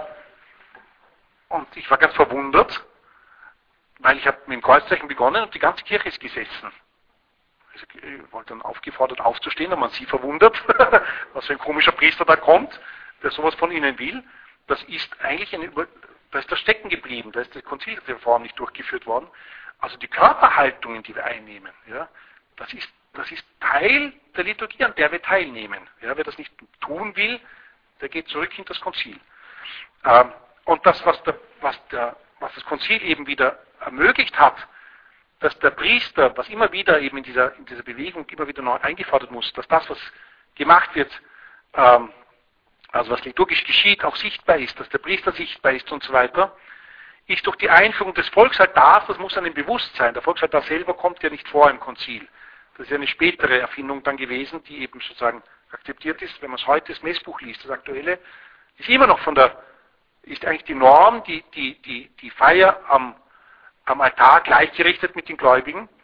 und ich war ganz verwundert, weil ich habe mit dem Kreuzzeichen begonnen und die ganze Kirche ist gesessen. Also ich wurde dann aufgefordert aufzustehen, und man sie verwundert, was für ein komischer Priester da kommt, der sowas von ihnen will. Das ist eigentlich eine, da ist das stecken geblieben, da ist die Konzilsreform nicht durchgeführt worden. Also die Körperhaltungen, die wir einnehmen, ja, das ist, das ist Teil der Liturgie, an der wir teilnehmen. Ja, wer das nicht tun will, der geht zurück in das Konzil. Ähm, und das, was, der, was, der, was das Konzil eben wieder ermöglicht hat, dass der Priester, was immer wieder eben in dieser, in dieser Bewegung immer wieder neu eingefordert muss, dass das, was gemacht wird, ähm, also was liturgisch geschieht, auch sichtbar ist, dass der Priester sichtbar ist und so weiter, ist durch die Einführung des Volksaltars, das muss einem bewusst sein. Der Volksaltar selber kommt ja nicht vor im Konzil. Das ist ja eine spätere Erfindung dann gewesen, die eben sozusagen akzeptiert ist. Wenn man es heute das Messbuch liest, das aktuelle, ist immer noch von der, ist eigentlich die Norm, die, die, die, die Feier am, am Altar gleichgerichtet mit den Gläubigen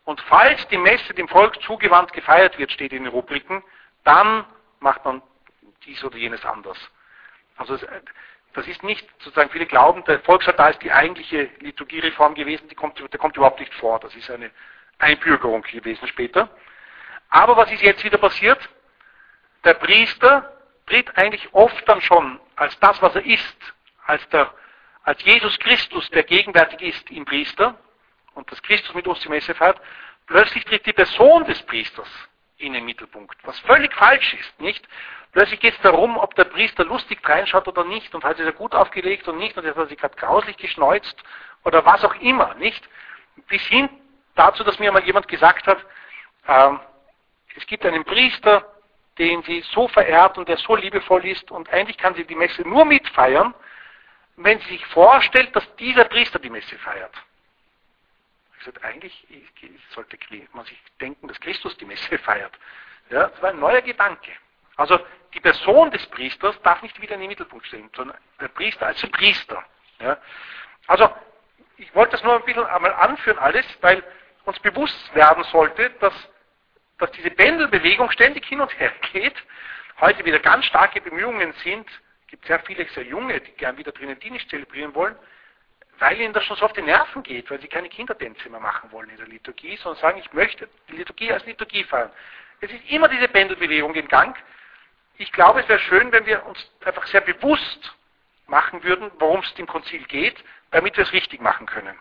Und falls die Messe dem Volk zugewandt gefeiert wird, steht in den Rubriken, dann macht man dies oder jenes anders. Also das ist nicht, sozusagen viele glauben, der Volksaltar ist die eigentliche Liturgiereform gewesen, die kommt, der kommt überhaupt nicht vor. Das ist eine Einbürgerung gewesen später. Aber was ist jetzt wieder passiert? Der Priester tritt eigentlich oft dann schon als das, was er ist, als, der, als Jesus Christus, der gegenwärtig ist im Priester, und das Christus mit uns die Messe feiert, plötzlich tritt die Person des Priesters in den Mittelpunkt, was völlig falsch ist, nicht? Plötzlich geht es darum, ob der Priester lustig reinschaut oder nicht, und hat er gut aufgelegt und nicht, und jetzt hat er sich gerade grauslich geschneuzt, oder was auch immer, nicht? Bis hin dazu, dass mir mal jemand gesagt hat, ähm, es gibt einen Priester, den sie so verehrt und der so liebevoll ist, und eigentlich kann sie die Messe nur mitfeiern, wenn sie sich vorstellt, dass dieser Priester die Messe feiert. Ich sagte, eigentlich sollte man sich denken, dass Christus die Messe feiert. Ja, das war ein neuer Gedanke. Also die Person des Priesters darf nicht wieder in den Mittelpunkt stehen, sondern der Priester als Priester. Ja. Also ich wollte das nur ein bisschen einmal anführen alles, weil uns bewusst werden sollte, dass, dass diese Pendelbewegung ständig hin und her geht, heute wieder ganz starke Bemühungen sind, es gibt sehr viele sehr Junge, die gern wieder Trinitinisch zelebrieren wollen, weil ihnen das schon so auf die Nerven geht, weil sie keine Kindertänze mehr machen wollen in der Liturgie, sondern sagen, ich möchte die Liturgie als Liturgie feiern. Es ist immer diese Pendelbewegung in Gang. Ich glaube, es wäre schön, wenn wir uns einfach sehr bewusst machen würden, worum es im Konzil geht, damit wir es richtig machen können.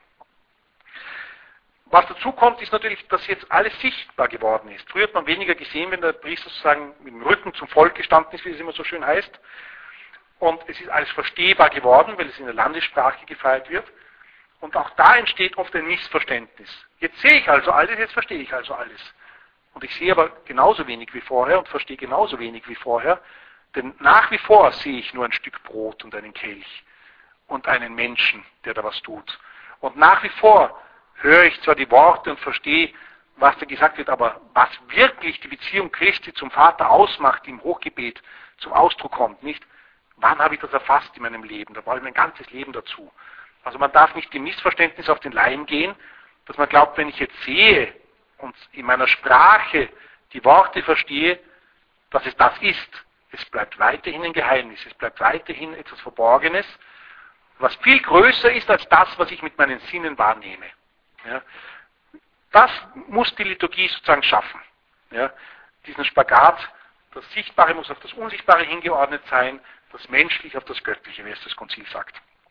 Was dazu kommt, ist natürlich, dass jetzt alles sichtbar geworden ist. Früher hat man weniger gesehen, wenn der Priester sozusagen mit dem Rücken zum Volk gestanden ist, wie es immer so schön heißt. Und es ist alles verstehbar geworden, weil es in der Landessprache gefeiert wird. Und auch da entsteht oft ein Missverständnis. Jetzt sehe ich also alles, jetzt verstehe ich also alles. Und ich sehe aber genauso wenig wie vorher und verstehe genauso wenig wie vorher, denn nach wie vor sehe ich nur ein Stück Brot und einen Kelch und einen Menschen, der da was tut. Und nach wie vor höre ich zwar die Worte und verstehe, was da gesagt wird, aber was wirklich die Beziehung Christi zum Vater ausmacht, die im Hochgebet zum Ausdruck kommt, nicht? Wann habe ich das erfasst in meinem Leben? Da brauche ich mein ganzes Leben dazu. Also man darf nicht dem Missverständnis auf den Leim gehen, dass man glaubt, wenn ich jetzt sehe und in meiner Sprache die Worte verstehe, dass es das ist. Es bleibt weiterhin ein Geheimnis, es bleibt weiterhin etwas Verborgenes, was viel größer ist als das, was ich mit meinen Sinnen wahrnehme. Ja. Das muss die Liturgie sozusagen schaffen. Ja. Diesen Spagat, das Sichtbare muss auf das Unsichtbare hingeordnet sein, das Menschliche auf das Göttliche, wie es das Konzil sagt.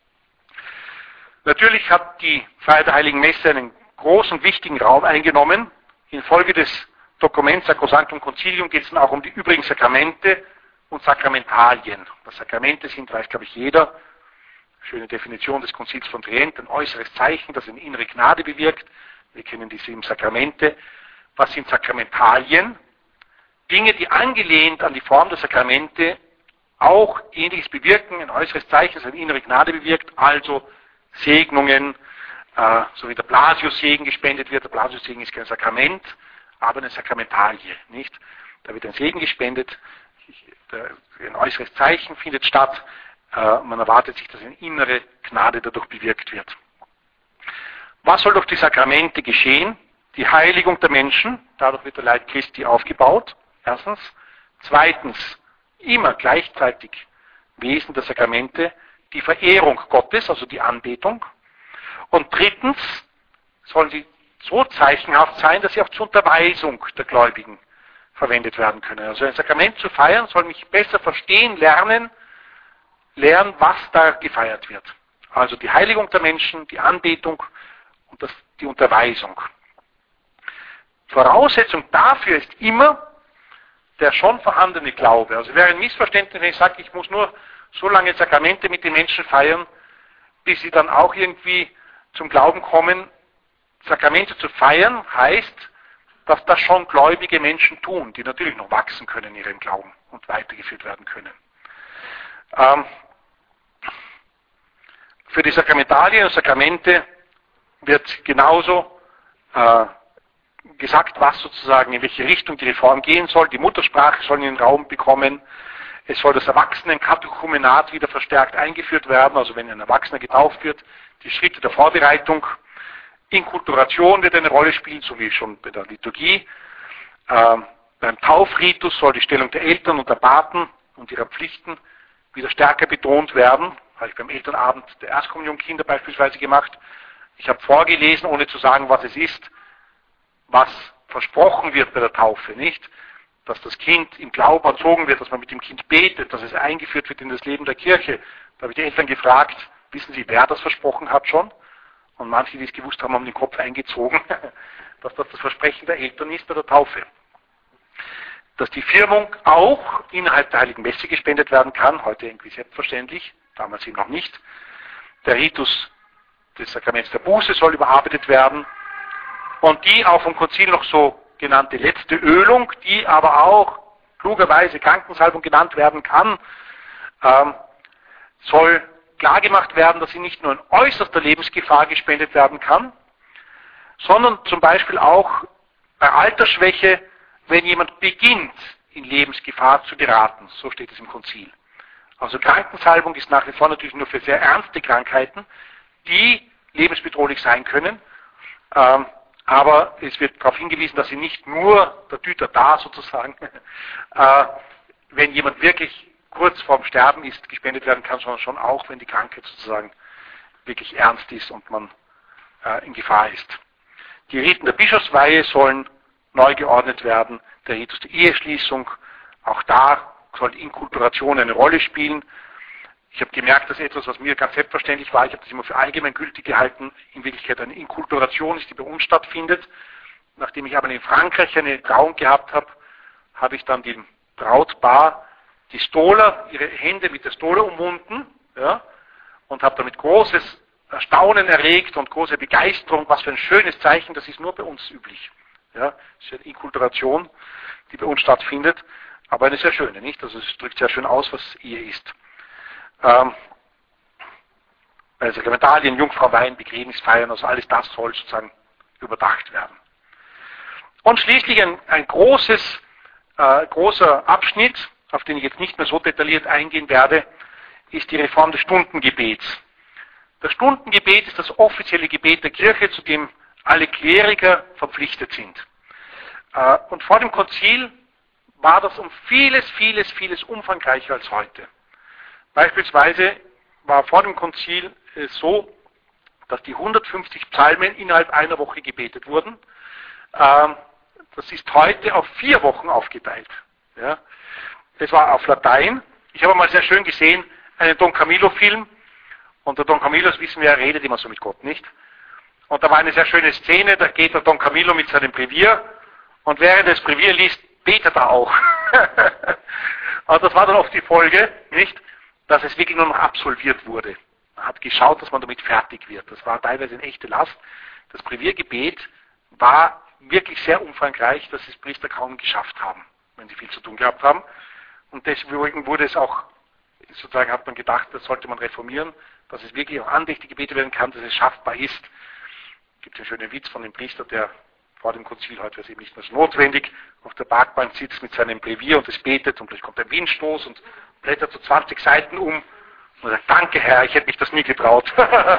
Natürlich hat die Feier der Heiligen Messe einen großen, wichtigen Raum eingenommen. Infolge des Dokuments Sacrosanctum Concilium geht es dann auch um die übrigen Sakramente und Sakramentalien. Was Sakramente sind, weiß, glaube ich, jeder. Schöne Definition des Konzils von Trient, ein äußeres Zeichen, das eine innere Gnade bewirkt. Wir kennen die sieben Sakramente. Was sind Sakramentalien? Dinge, die angelehnt an die Form der Sakramente auch Ähnliches bewirken, ein äußeres Zeichen, das eine innere Gnade bewirkt, also Segnungen, äh, so wie der Blasiussegen gespendet wird. Der Blasiussegen ist kein Sakrament, aber eine Sakramentalie, nicht? Da wird ein Segen gespendet, ein äußeres Zeichen findet statt, äh, man erwartet sich, dass eine innere Gnade dadurch bewirkt wird. Was soll durch die Sakramente geschehen? Die Heiligung der Menschen, dadurch wird der Leib Christi aufgebaut, erstens. Zweitens, immer gleichzeitig Wesen der Sakramente, die Verehrung Gottes, also die Anbetung. Und drittens sollen sie so zeichenhaft sein, dass sie auch zur Unterweisung der Gläubigen verwendet werden können. Also ein Sakrament zu feiern, soll mich besser verstehen, lernen, lernen, was da gefeiert wird. Also die Heiligung der Menschen, die Anbetung und das, die Unterweisung. Voraussetzung dafür ist immer der schon vorhandene Glaube. Also wäre ein Missverständnis, wenn ich sage, ich muss nur so lange Sakramente mit den Menschen feiern, bis sie dann auch irgendwie zum Glauben kommen. Sakramente zu feiern heißt, dass das schon gläubige Menschen tun, die natürlich noch wachsen können in ihrem Glauben und weitergeführt werden können. Ähm, für die Sakramentalien und Sakramente wird genauso äh, gesagt, was sozusagen, in welche Richtung die Reform gehen soll. Die Muttersprache soll in den Raum bekommen. Es soll das Erwachsenenkatechumenat wieder verstärkt eingeführt werden, also wenn ein Erwachsener getauft wird, die Schritte der Vorbereitung. Inkulturation wird eine Rolle spielen, so wie schon bei der Liturgie. Ähm, beim Taufritus soll die Stellung der Eltern und der Paten und ihrer Pflichten wieder stärker betont werden. Habe ich beim Elternabend der Erstkommunionkinder beispielsweise gemacht. Ich habe vorgelesen, ohne zu sagen, was es ist, was versprochen wird bei der Taufe, nicht? Dass das Kind im Glauben erzogen wird, dass man mit dem Kind betet, dass es eingeführt wird in das Leben der Kirche. Da habe ich die Eltern gefragt, wissen Sie, wer das versprochen hat schon? Und manche, die es gewusst haben, haben den Kopf eingezogen, dass das das Versprechen der Eltern ist bei der Taufe. Dass die Firmung auch innerhalb der Heiligen Messe gespendet werden kann, heute irgendwie selbstverständlich, damals eben noch nicht. Der Ritus des Sakraments der Buße soll überarbeitet werden. Und die auch vom Konzil noch so genannte letzte Ölung, die aber auch klugerweise Krankensalbung genannt werden kann, ähm, soll klargemacht werden, dass sie nicht nur in äußerster Lebensgefahr gespendet werden kann, sondern zum Beispiel auch bei Altersschwäche, wenn jemand beginnt, in Lebensgefahr zu geraten. So steht es im Konzil. Also Krankensalbung ist nach wie vor natürlich nur für sehr ernste Krankheiten, die lebensbedrohlich sein können. Ähm, aber es wird darauf hingewiesen, dass sie nicht nur der Tüter da sozusagen, äh, wenn jemand wirklich kurz vorm Sterben ist, gespendet werden kann, sondern schon auch, wenn die Krankheit sozusagen wirklich ernst ist und man äh, in Gefahr ist. Die Riten der Bischofsweihe sollen neu geordnet werden, der Ritus der Eheschließung, auch da soll die Inkulturation eine Rolle spielen. Ich habe gemerkt, dass etwas, was mir ganz selbstverständlich war, ich habe das immer für allgemeingültig gehalten, in Wirklichkeit eine Inkulturation ist, die bei uns stattfindet. Nachdem ich aber in Frankreich eine Trauung gehabt habe, habe ich dann dem Brautpaar die Stola, ihre Hände mit der Stola umwunden, ja, und habe damit großes Erstaunen erregt und große Begeisterung, was für ein schönes Zeichen, das ist nur bei uns üblich. Ja, das ist eine Inkulturation, die bei uns stattfindet, aber eine sehr schöne, nicht? Also es drückt sehr schön aus, was Ehe ist. Ähm, bei Sakramentalien, Jungfrauweihen, Begräbnisfeiern, also alles das soll sozusagen überdacht werden. Und schließlich ein, ein großes, äh, großer Abschnitt, auf den ich jetzt nicht mehr so detailliert eingehen werde, ist die Reform des Stundengebets. Das Stundengebet ist das offizielle Gebet der Kirche, zu dem alle Kleriker verpflichtet sind. Äh, und vor dem Konzil war das um vieles, vieles, vieles umfangreicher als heute. Beispielsweise war vor dem Konzil es so, dass die hundertfünfzig Psalmen innerhalb einer Woche gebetet wurden. Äh, das ist heute auf vier Wochen aufgeteilt. Ja. Das war auf Latein. Ich habe mal sehr schön gesehen, einen Don Camillo-Film. Und der Don Camillo, das wissen wir, er redet immer so mit Gott, nicht? Und da war eine sehr schöne Szene, da geht der Don Camillo mit seinem Brevier und während er das Brevier liest, betet er auch. Und das war dann oft die Folge, nicht? Dass es wirklich nur noch absolviert wurde. Man hat geschaut, dass man damit fertig wird. Das war teilweise eine echte Last. Das Breviergebet war wirklich sehr umfangreich, dass es Priester kaum geschafft haben, wenn sie viel zu tun gehabt haben. Und deswegen wurde es auch, sozusagen hat man gedacht, das sollte man reformieren, dass es wirklich auch andächtig gebetet werden kann, dass es schaffbar ist. Es gibt einen schönen Witz von dem Priester, der vor dem Konzil, heute ist eben nicht mehr so notwendig, auf der Parkbank sitzt mit seinem Brevier und es betet und plötzlich kommt ein Windstoß und blättert so zwanzig Seiten um und sagt, danke Herr, ich hätte mich das nie getraut.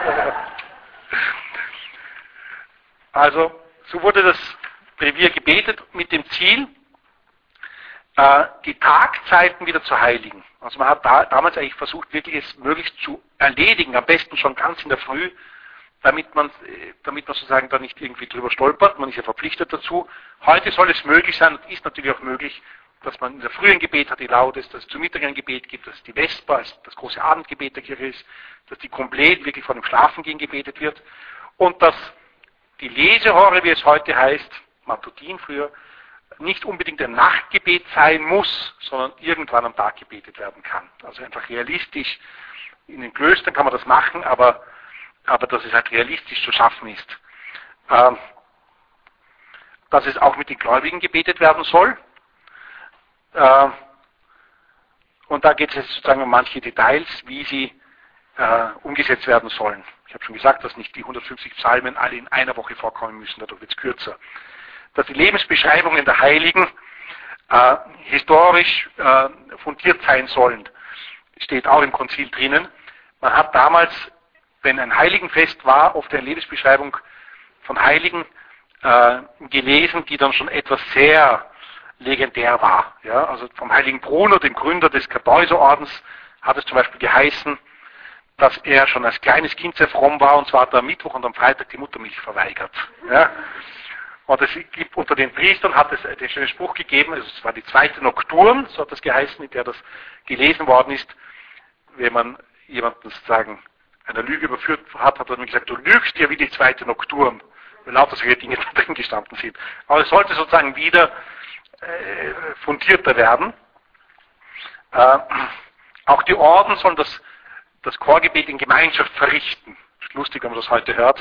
Also, so wurde das Brevier gebetet mit dem Ziel, die Tagzeiten wieder zu heiligen. Also man hat da, damals eigentlich versucht, wirklich es möglichst zu erledigen, am besten schon ganz in der Früh, damit man, damit man sozusagen da nicht irgendwie drüber stolpert, man ist ja verpflichtet dazu. Heute soll es möglich sein und ist natürlich auch möglich, dass man in der frühen Gebet hat die Laudes, dass es zu Mittag ein Gebet gibt, dass es die Vesper, das große Abendgebet der Kirche ist, dass die Komplett wirklich vor dem Schlafengehen gebetet wird und dass die Lesehore, wie es heute heißt, Matutin früher, nicht unbedingt ein Nachtgebet sein muss, sondern irgendwann am Tag gebetet werden kann. Also einfach realistisch. In den Klöstern kann man das machen, aber, aber dass es halt realistisch zu schaffen ist. Ähm, dass es auch mit den Gläubigen gebetet werden soll. Äh, und da geht es jetzt sozusagen um manche Details, wie sie äh, umgesetzt werden sollen. Ich habe schon gesagt, dass nicht die hundertfünfzig Psalmen alle in einer Woche vorkommen müssen, dadurch wird es kürzer. Dass die Lebensbeschreibungen der Heiligen äh, historisch äh, fundiert sein sollen, steht auch im Konzil drinnen. Man hat damals, wenn ein Heiligenfest war, oft eine Lebensbeschreibung von Heiligen äh, gelesen, die dann schon etwas sehr legendär war. Ja? Also vom heiligen Bruno, dem Gründer des Kartäuserordens, hat es zum Beispiel geheißen, dass er schon als kleines Kind sehr fromm war, und zwar hat er am Mittwoch und am Freitag die Muttermilch verweigert. Ja? Und es gibt unter den Priestern, hat es den schönen Spruch gegeben, also es war die zweite Nokturn, so hat das geheißen, in der das gelesen worden ist. Wenn man jemanden sozusagen einer Lüge überführt hat, hat er mir gesagt, du lügst ja wie die zweite Nokturn, weil lauter solche Dinge da drin gestanden sind. Aber es sollte sozusagen wieder äh, fundierter werden. Äh, auch die Orden sollen das, das Chorgebet in Gemeinschaft verrichten. Ist lustig, wenn man das heute hört.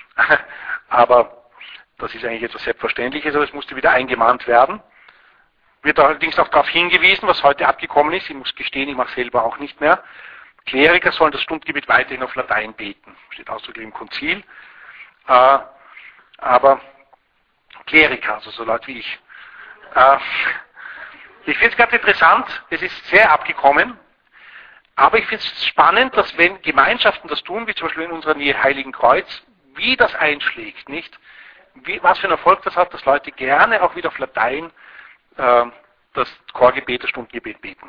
Aber das ist eigentlich etwas Selbstverständliches, aber es musste wieder eingemahnt werden. Wird allerdings auch darauf hingewiesen, was heute abgekommen ist. Ich muss gestehen, ich mache selber auch nicht mehr. Kleriker sollen das Stundgebet weiterhin auf Latein beten. Steht ausdrücklich im Konzil. Äh, aber Kleriker, also so Leute wie ich. Äh, ich finde es ganz interessant, es ist sehr abgekommen, aber ich finde es spannend, dass wenn Gemeinschaften das tun, wie zum Beispiel in unserer Nähe Heiligen Kreuz, wie das einschlägt, nicht? Wie, was für einen Erfolg das hat, dass Leute gerne auch wieder auf Latein äh, das Chorgebet, das Stundengebet beten.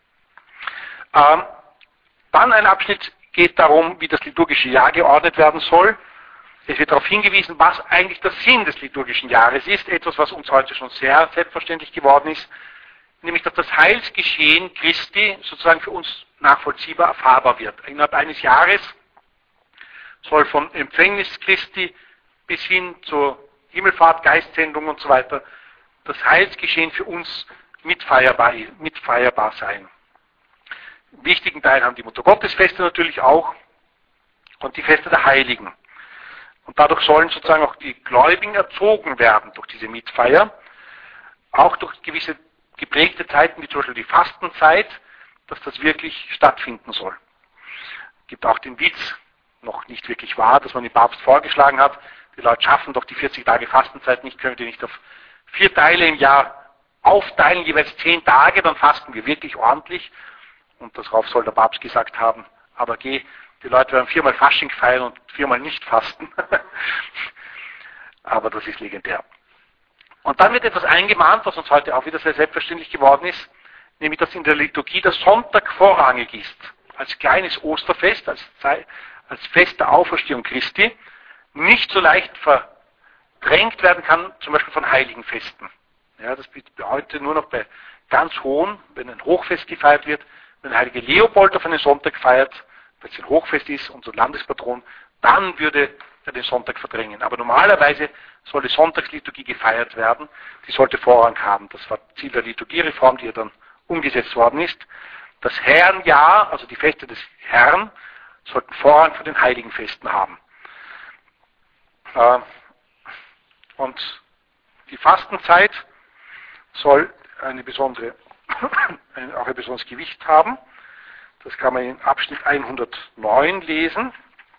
Ähm, dann ein Abschnitt geht darum, wie das liturgische Jahr geordnet werden soll. Es wird darauf hingewiesen, was eigentlich der Sinn des liturgischen Jahres ist, etwas, was uns heute schon sehr selbstverständlich geworden ist, nämlich dass das Heilsgeschehen Christi sozusagen für uns nachvollziehbar erfahrbar wird. Innerhalb eines Jahres soll vom Empfängnis Christi bis hin zur Himmelfahrt, Geistsendung und so weiter das Heilsgeschehen für uns mitfeierbar, mitfeierbar sein. Einen wichtigen Teil haben die Muttergottesfeste natürlich auch und die Feste der Heiligen. Und dadurch sollen sozusagen auch die Gläubigen erzogen werden durch diese Mitfeier, auch durch gewisse geprägte Zeiten, wie zum Beispiel die Fastenzeit, dass das wirklich stattfinden soll. Es gibt auch den Witz, noch nicht wirklich wahr, dass man den Papst vorgeschlagen hat, die Leute schaffen doch die vierzig Tage Fastenzeit nicht, können wir die nicht auf vier Teile im Jahr aufteilen, jeweils zehn Tage, dann fasten wir wirklich ordentlich. Und darauf soll der Papst gesagt haben, aber geh, die Leute werden viermal Fasching feiern und viermal nicht fasten. Aber das ist legendär. Und dann wird etwas eingemahnt, was uns heute auch wieder sehr selbstverständlich geworden ist, nämlich dass in der Liturgie der Sonntag vorrangig ist, als kleines Osterfest, als, als Fest der Auferstehung Christi, nicht so leicht verdrängt werden kann, zum Beispiel von heiligen Festen. Ja, das bedeutet heute nur noch bei ganz hohen, wenn ein Hochfest gefeiert wird, wenn der heilige Leopold auf einen Sonntag feiert, weil es ein Hochfest ist, unser Landespatron, dann würde er den Sonntag verdrängen. Aber normalerweise soll die Sonntagsliturgie gefeiert werden, die sollte Vorrang haben. Das war Ziel der Liturgiereform, die ja dann umgesetzt worden ist. Das Herrenjahr, also die Feste des Herrn, sollten Vorrang vor den heiligen Festen haben. Und die Fastenzeit soll eine besondere, auch ein besonderes Gewicht haben. Das kann man in Abschnitt hundertneun lesen.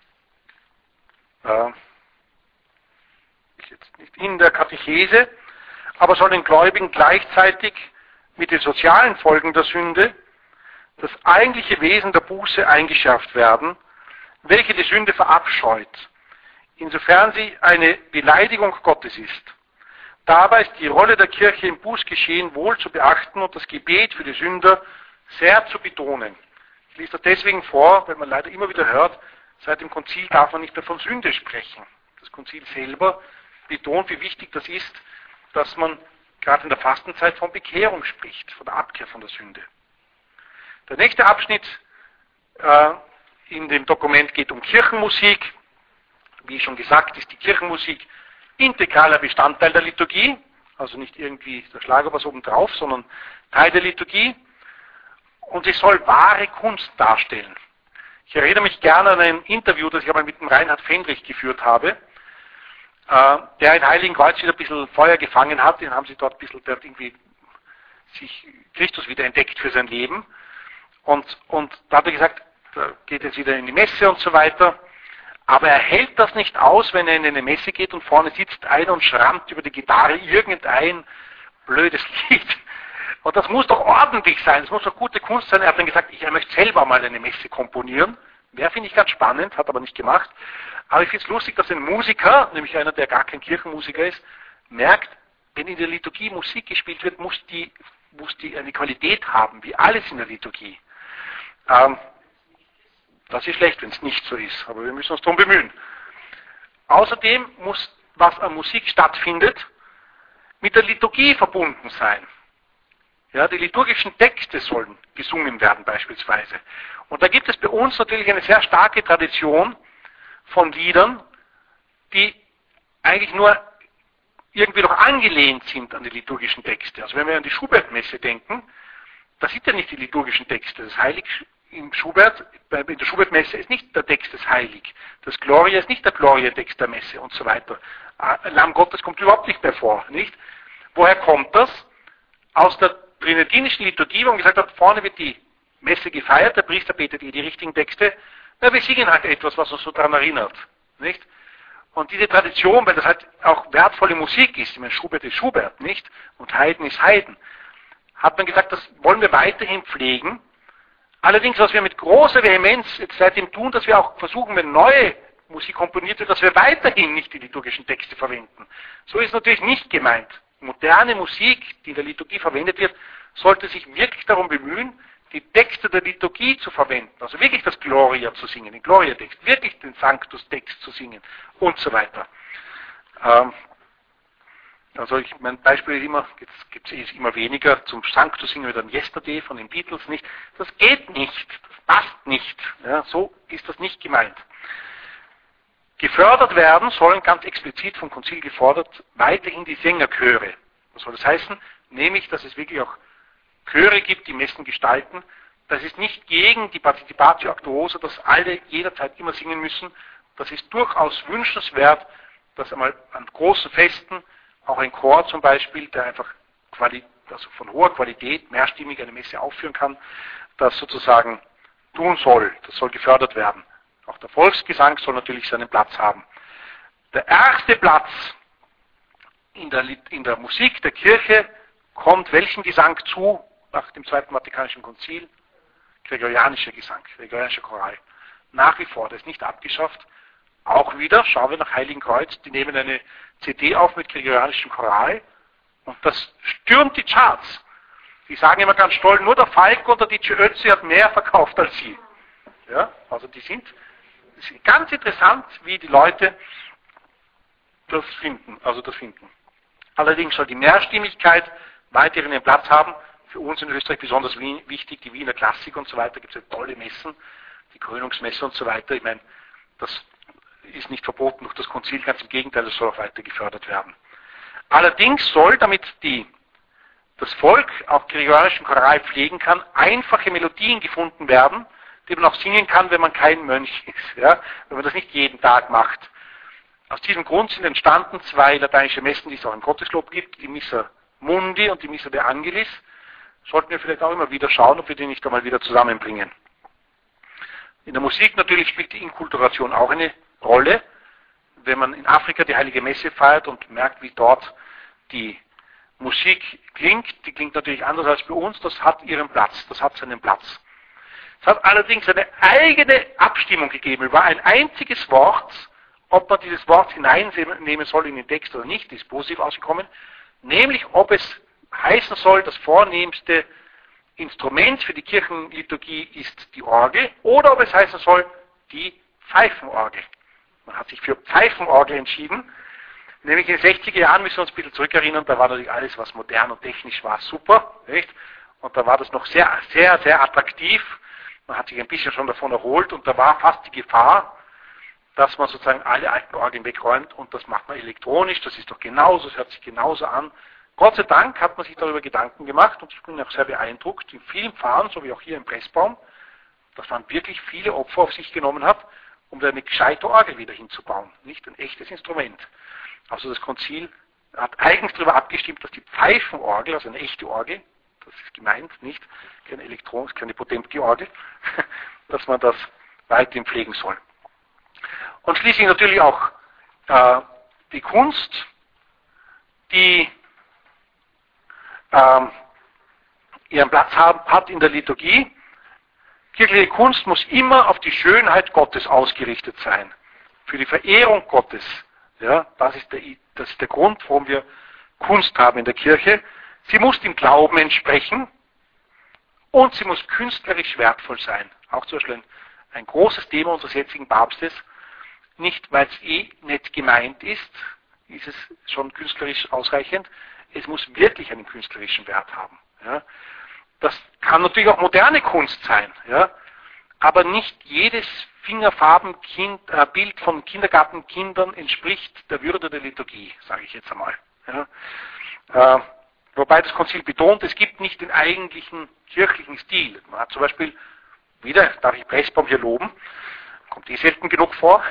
Äh, jetzt nicht in der Katechese, aber soll den Gläubigen gleichzeitig mit den sozialen Folgen der Sünde das eigentliche Wesen der Buße eingeschärft werden, welche die Sünde verabscheut, insofern sie eine Beleidigung Gottes ist. Dabei ist die Rolle der Kirche im Bußgeschehen wohl zu beachten und das Gebet für die Sünder sehr zu betonen. Ich lese das deswegen vor, weil man leider immer wieder hört, seit dem Konzil darf man nicht mehr von Sünde sprechen. Das Konzil selber betont, wie wichtig das ist, dass man gerade in der Fastenzeit von Bekehrung spricht, von der Abkehr von der Sünde. Der nächste Abschnitt äh, in dem Dokument geht um Kirchenmusik. Wie schon gesagt, ist die Kirchenmusik integraler Bestandteil der Liturgie, also nicht irgendwie der Schlager was oben drauf, sondern Teil der Liturgie. Und sie soll wahre Kunst darstellen. Ich erinnere mich gerne an ein Interview, das ich einmal mit dem Reinhard Fendrich geführt habe, äh, der in Heiligen Kreuz wieder ein bisschen Feuer gefangen hat. Den haben sie dort ein bisschen, der hat irgendwie sich Christus wieder entdeckt für sein Leben. Und, und da hat er gesagt, da geht jetzt wieder in die Messe und so weiter. Aber er hält das nicht aus, wenn er in eine Messe geht und vorne sitzt einer und schrammt über die Gitarre irgendein blödes Lied. Und das muss doch ordentlich sein, das muss doch gute Kunst sein. Er hat dann gesagt, ich möchte selber mal eine Messe komponieren. Wäre, finde ich, ganz spannend, hat aber nicht gemacht. Aber ich finde es lustig, dass ein Musiker, nämlich einer, der gar kein Kirchenmusiker ist, merkt, wenn in der Liturgie Musik gespielt wird, muss die, muss die eine Qualität haben, wie alles in der Liturgie. Ähm, das ist schlecht, wenn es nicht so ist, aber wir müssen uns darum bemühen. Außerdem muss, was an Musik stattfindet, mit der Liturgie verbunden sein. Ja, die liturgischen Texte sollen gesungen werden beispielsweise. Und da gibt es bei uns natürlich eine sehr starke Tradition von Liedern, die eigentlich nur irgendwie noch angelehnt sind an die liturgischen Texte. Also wenn wir an die Schubert-Messe denken, da sind ja nicht die liturgischen Texte. Das Heilig im Schubert, in der Schubert-Messe ist nicht der Text des Heilig. Das Gloria ist nicht der Gloria-Text der Messe und so weiter. Lamm Gottes kommt überhaupt nicht mehr vor, nicht? Woher kommt das? Aus der tridentischen Liturgie, wo man gesagt hat, vorne wird die Messe gefeiert, der Priester betet eh die richtigen Texte, na, wir singen halt etwas, was uns so daran erinnert, nicht? Und diese Tradition, weil das halt auch wertvolle Musik ist, ich meine, Schubert ist Schubert, nicht? Und Haydn ist Haydn, hat man gesagt, das wollen wir weiterhin pflegen. Allerdings, was wir mit großer Vehemenz jetzt seitdem tun, dass wir auch versuchen, wenn neue Musik komponiert wird, dass wir weiterhin nicht die liturgischen Texte verwenden. So ist natürlich nicht gemeint. Moderne Musik, die in der Liturgie verwendet wird, sollte sich wirklich darum bemühen, die Texte der Liturgie zu verwenden. Also wirklich das Gloria zu singen, den Gloria-Text, wirklich den Sanctus-Text zu singen und so weiter. Ähm, also ich, mein Beispiel ist immer, jetzt gibt es immer weniger, zum Sanctus singen wir dann Yesterday von den Beatles nicht. Das geht nicht, das passt nicht. Ja, so ist das nicht gemeint. Gefördert werden sollen, ganz explizit vom Konzil gefordert, weiterhin die Sängerchöre. Was soll das heißen? Nämlich, dass es wirklich auch Chöre gibt, die Messen gestalten. Das ist nicht gegen die Participatio Actuosa, dass alle jederzeit immer singen müssen. Das ist durchaus wünschenswert, dass einmal an großen Festen auch ein Chor zum Beispiel, der einfach Quali- also von hoher Qualität mehrstimmig eine Messe aufführen kann, das sozusagen tun soll. Das soll gefördert werden. Auch der Volksgesang soll natürlich seinen Platz haben. Der erste Platz in der, in der Musik der Kirche kommt welchen Gesang zu nach dem Zweiten Vatikanischen Konzil? Gregorianischer Gesang, gregorianischer Choral. Nach wie vor, das ist nicht abgeschafft. Auch wieder, schauen wir nach Heiligenkreuz, die nehmen eine C D auf mit gregorianischem Choral und das stürmt die Charts. Die sagen immer ganz stolz, nur der Falk und der D J Ötzi hat mehr verkauft als sie. Ja, also die sind, das ist ganz interessant, wie die Leute das finden, also das finden. Allerdings soll die Mehrstimmigkeit weiterhin einen Platz haben. Für uns in Österreich besonders wichtig, die Wiener Klassik und so weiter, gibt es ja tolle Messen, die Krönungsmesse und so weiter. Ich meine, das ist nicht verboten durch das Konzil, ganz im Gegenteil, das soll auch weiter gefördert werden. Allerdings soll, damit die, das Volk auch gregorianischen Choral pflegen kann, einfache Melodien gefunden werden, die man auch singen kann, wenn man kein Mönch ist, ja? Wenn man das nicht jeden Tag macht. Aus diesem Grund sind entstanden zwei lateinische Messen, die es auch im Gotteslob gibt, die Missa Mundi und die Missa de Angelis. Sollten wir vielleicht auch immer wieder schauen, ob wir die nicht einmal wieder zusammenbringen. In der Musik natürlich spielt die Inkulturation auch eine Rolle. Wenn man in Afrika die Heilige Messe feiert und merkt, wie dort die Musik klingt, die klingt natürlich anders als bei uns, das hat ihren Platz, das hat seinen Platz. Es hat allerdings eine eigene Abstimmung gegeben über ein einziges Wort, ob man dieses Wort hineinnehmen soll in den Text oder nicht, ist positiv ausgekommen, nämlich ob es heißen soll, das vornehmste Instrument für die Kirchenliturgie ist die Orgel, oder ob es heißen soll, die Pfeifenorgel. Man hat sich für Pfeifenorgel entschieden, nämlich in den sechziger Jahren, müssen wir uns ein bisschen zurückerinnern, da war natürlich alles, was modern und technisch war, super, nicht? Und da war das noch sehr, sehr, sehr attraktiv, man hat sich ein bisschen schon davon erholt und da war fast die Gefahr, dass man sozusagen alle alten Orgeln wegräumt und das macht man elektronisch, das ist doch genauso, es hört sich genauso an. Gott sei Dank hat man sich darüber Gedanken gemacht und ich bin auch sehr beeindruckt, in vielen Pfarren, so wie auch hier im Pressbaum, dass man wirklich viele Opfer auf sich genommen hat, um da eine gescheite Orgel wieder hinzubauen, nicht ein echtes Instrument. Also das Konzil hat eigens darüber abgestimmt, dass die Pfeifenorgel, also eine echte Orgel, das ist gemeint, nicht keine Elektron, keine Potemkin-Orgel, dass man das weiterhin pflegen soll. Und schließlich natürlich auch äh, die Kunst, die ähm, ihren Platz haben, hat in der Liturgie. Kirchliche Kunst muss immer auf die Schönheit Gottes ausgerichtet sein. Für die Verehrung Gottes. Ja, das ist der, das ist der Grund, warum wir Kunst haben in der Kirche. Sie muss dem Glauben entsprechen und sie muss künstlerisch wertvoll sein. Auch zum Beispiel ein, ein großes Thema unseres jetzigen Papstes. Nicht, weil es eh nicht gemeint ist, ist es schon künstlerisch ausreichend. Es muss wirklich einen künstlerischen Wert haben. Ja. Das kann natürlich auch moderne Kunst sein. Ja. Aber nicht jedes Fingerfarbenbild äh, von Kindergartenkindern entspricht der Würde der Liturgie, sage ich jetzt einmal. Ja. Äh, wobei das Konzil betont, es gibt nicht den eigentlichen kirchlichen Stil. Man hat zum Beispiel, wieder darf ich Pressbaum hier loben, kommt eh selten genug vor,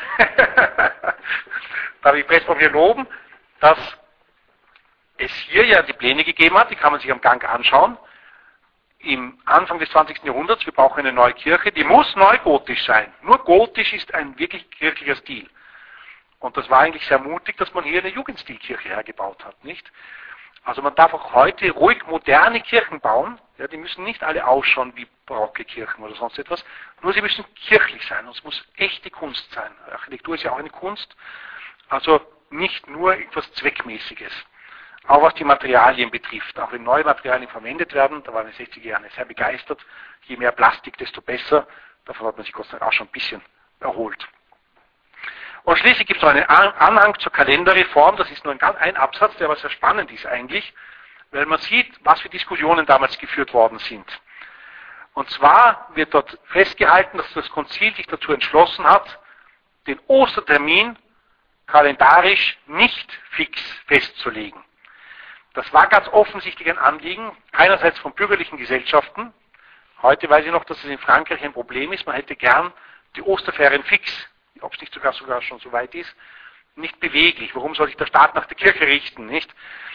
darf ich Pressbaum hier loben, dass es hier ja die Pläne gegeben hat, die kann man sich am Gang anschauen, im Anfang des zwanzigsten Jahrhunderts, wir brauchen eine neue Kirche, die muss neugotisch sein. Nur gotisch ist ein wirklich kirchlicher Stil. Und das war eigentlich sehr mutig, dass man hier eine Jugendstilkirche hergebaut hat, nicht? Also man darf auch heute ruhig moderne Kirchen bauen, ja, die müssen nicht alle ausschauen wie barocke Kirchen oder sonst etwas, nur sie müssen kirchlich sein und es muss echte Kunst sein. Architektur ist ja auch eine Kunst, also nicht nur etwas Zweckmäßiges. Auch was die Materialien betrifft, auch wenn neue Materialien verwendet werden, da waren in den sechziger Jahren sehr begeistert, je mehr Plastik, desto besser, davon hat man sich Gott sei Dank auch schon ein bisschen erholt. Und schließlich gibt es noch einen Anhang zur Kalenderreform, das ist nur ein, ein Absatz, der aber sehr spannend ist eigentlich, weil man sieht, was für Diskussionen damals geführt worden sind. Und zwar wird dort festgehalten, dass das Konzil sich dazu entschlossen hat, den Ostertermin kalendarisch nicht fix festzulegen. Das war ganz offensichtlich ein Anliegen, einerseits von bürgerlichen Gesellschaften. Heute weiß ich noch, dass es in Frankreich ein Problem ist. Man hätte gern die Osterferien fix, ob es nicht sogar, sogar schon so weit ist, nicht beweglich. Warum soll sich der Staat nach der Kirche richten, nicht?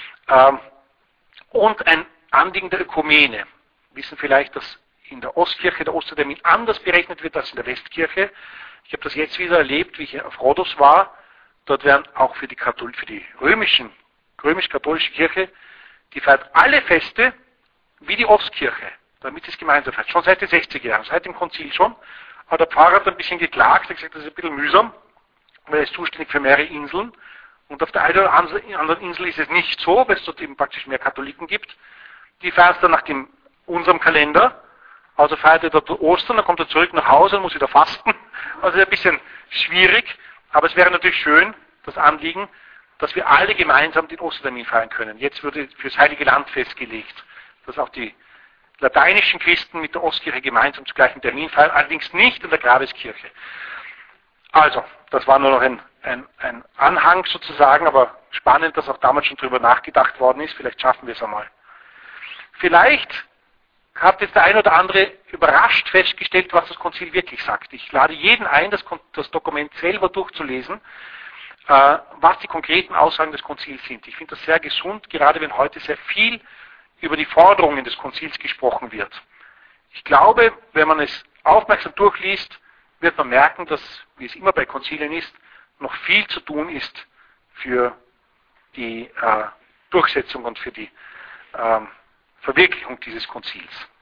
Und ein Anliegen der Ökumene. Wir wissen vielleicht, dass in der Ostkirche der Ostertermin anders berechnet wird als in der Westkirche. Ich habe das jetzt wieder erlebt, wie ich auf Rhodos war. Dort werden auch für die, Kathol für die römischen römisch-katholische Kirche, die feiert alle Feste wie die Ostkirche, damit es gemeinsam feiert. Schon seit den sechziger Jahren, seit dem Konzil schon. Aber der Pfarrer hat ein bisschen geklagt, hat gesagt, das ist ein bisschen mühsam, weil er ist zuständig für mehrere Inseln. Und auf der einen oder anderen Insel ist es nicht so, weil es dort eben praktisch mehr Katholiken gibt. Die feiern es dann nach dem, unserem Kalender. Also feiert er dort Ostern, dann kommt er zurück nach Hause und muss wieder fasten. Also ein bisschen schwierig. Aber es wäre natürlich schön, das Anliegen, dass wir alle gemeinsam den Ostertermin feiern können. Jetzt wurde fürs Heilige Land festgelegt, dass auch die lateinischen Christen mit der Ostkirche gemeinsam zum gleichen Termin feiern, allerdings nicht in der Grabeskirche. Also, das war nur noch ein, ein, ein Anhang sozusagen, aber spannend, dass auch damals schon darüber nachgedacht worden ist. Vielleicht schaffen wir es einmal. Vielleicht hat jetzt der ein oder andere überrascht festgestellt, was das Konzil wirklich sagt. Ich lade jeden ein, das, das Dokument selber durchzulesen, was die konkreten Aussagen des Konzils sind. Ich finde das sehr gesund, gerade wenn heute sehr viel über die Forderungen des Konzils gesprochen wird. Ich glaube, wenn man es aufmerksam durchliest, wird man merken, dass, wie es immer bei Konzilien ist, noch viel zu tun ist für die äh, Durchsetzung und für die äh, Verwirklichung dieses Konzils.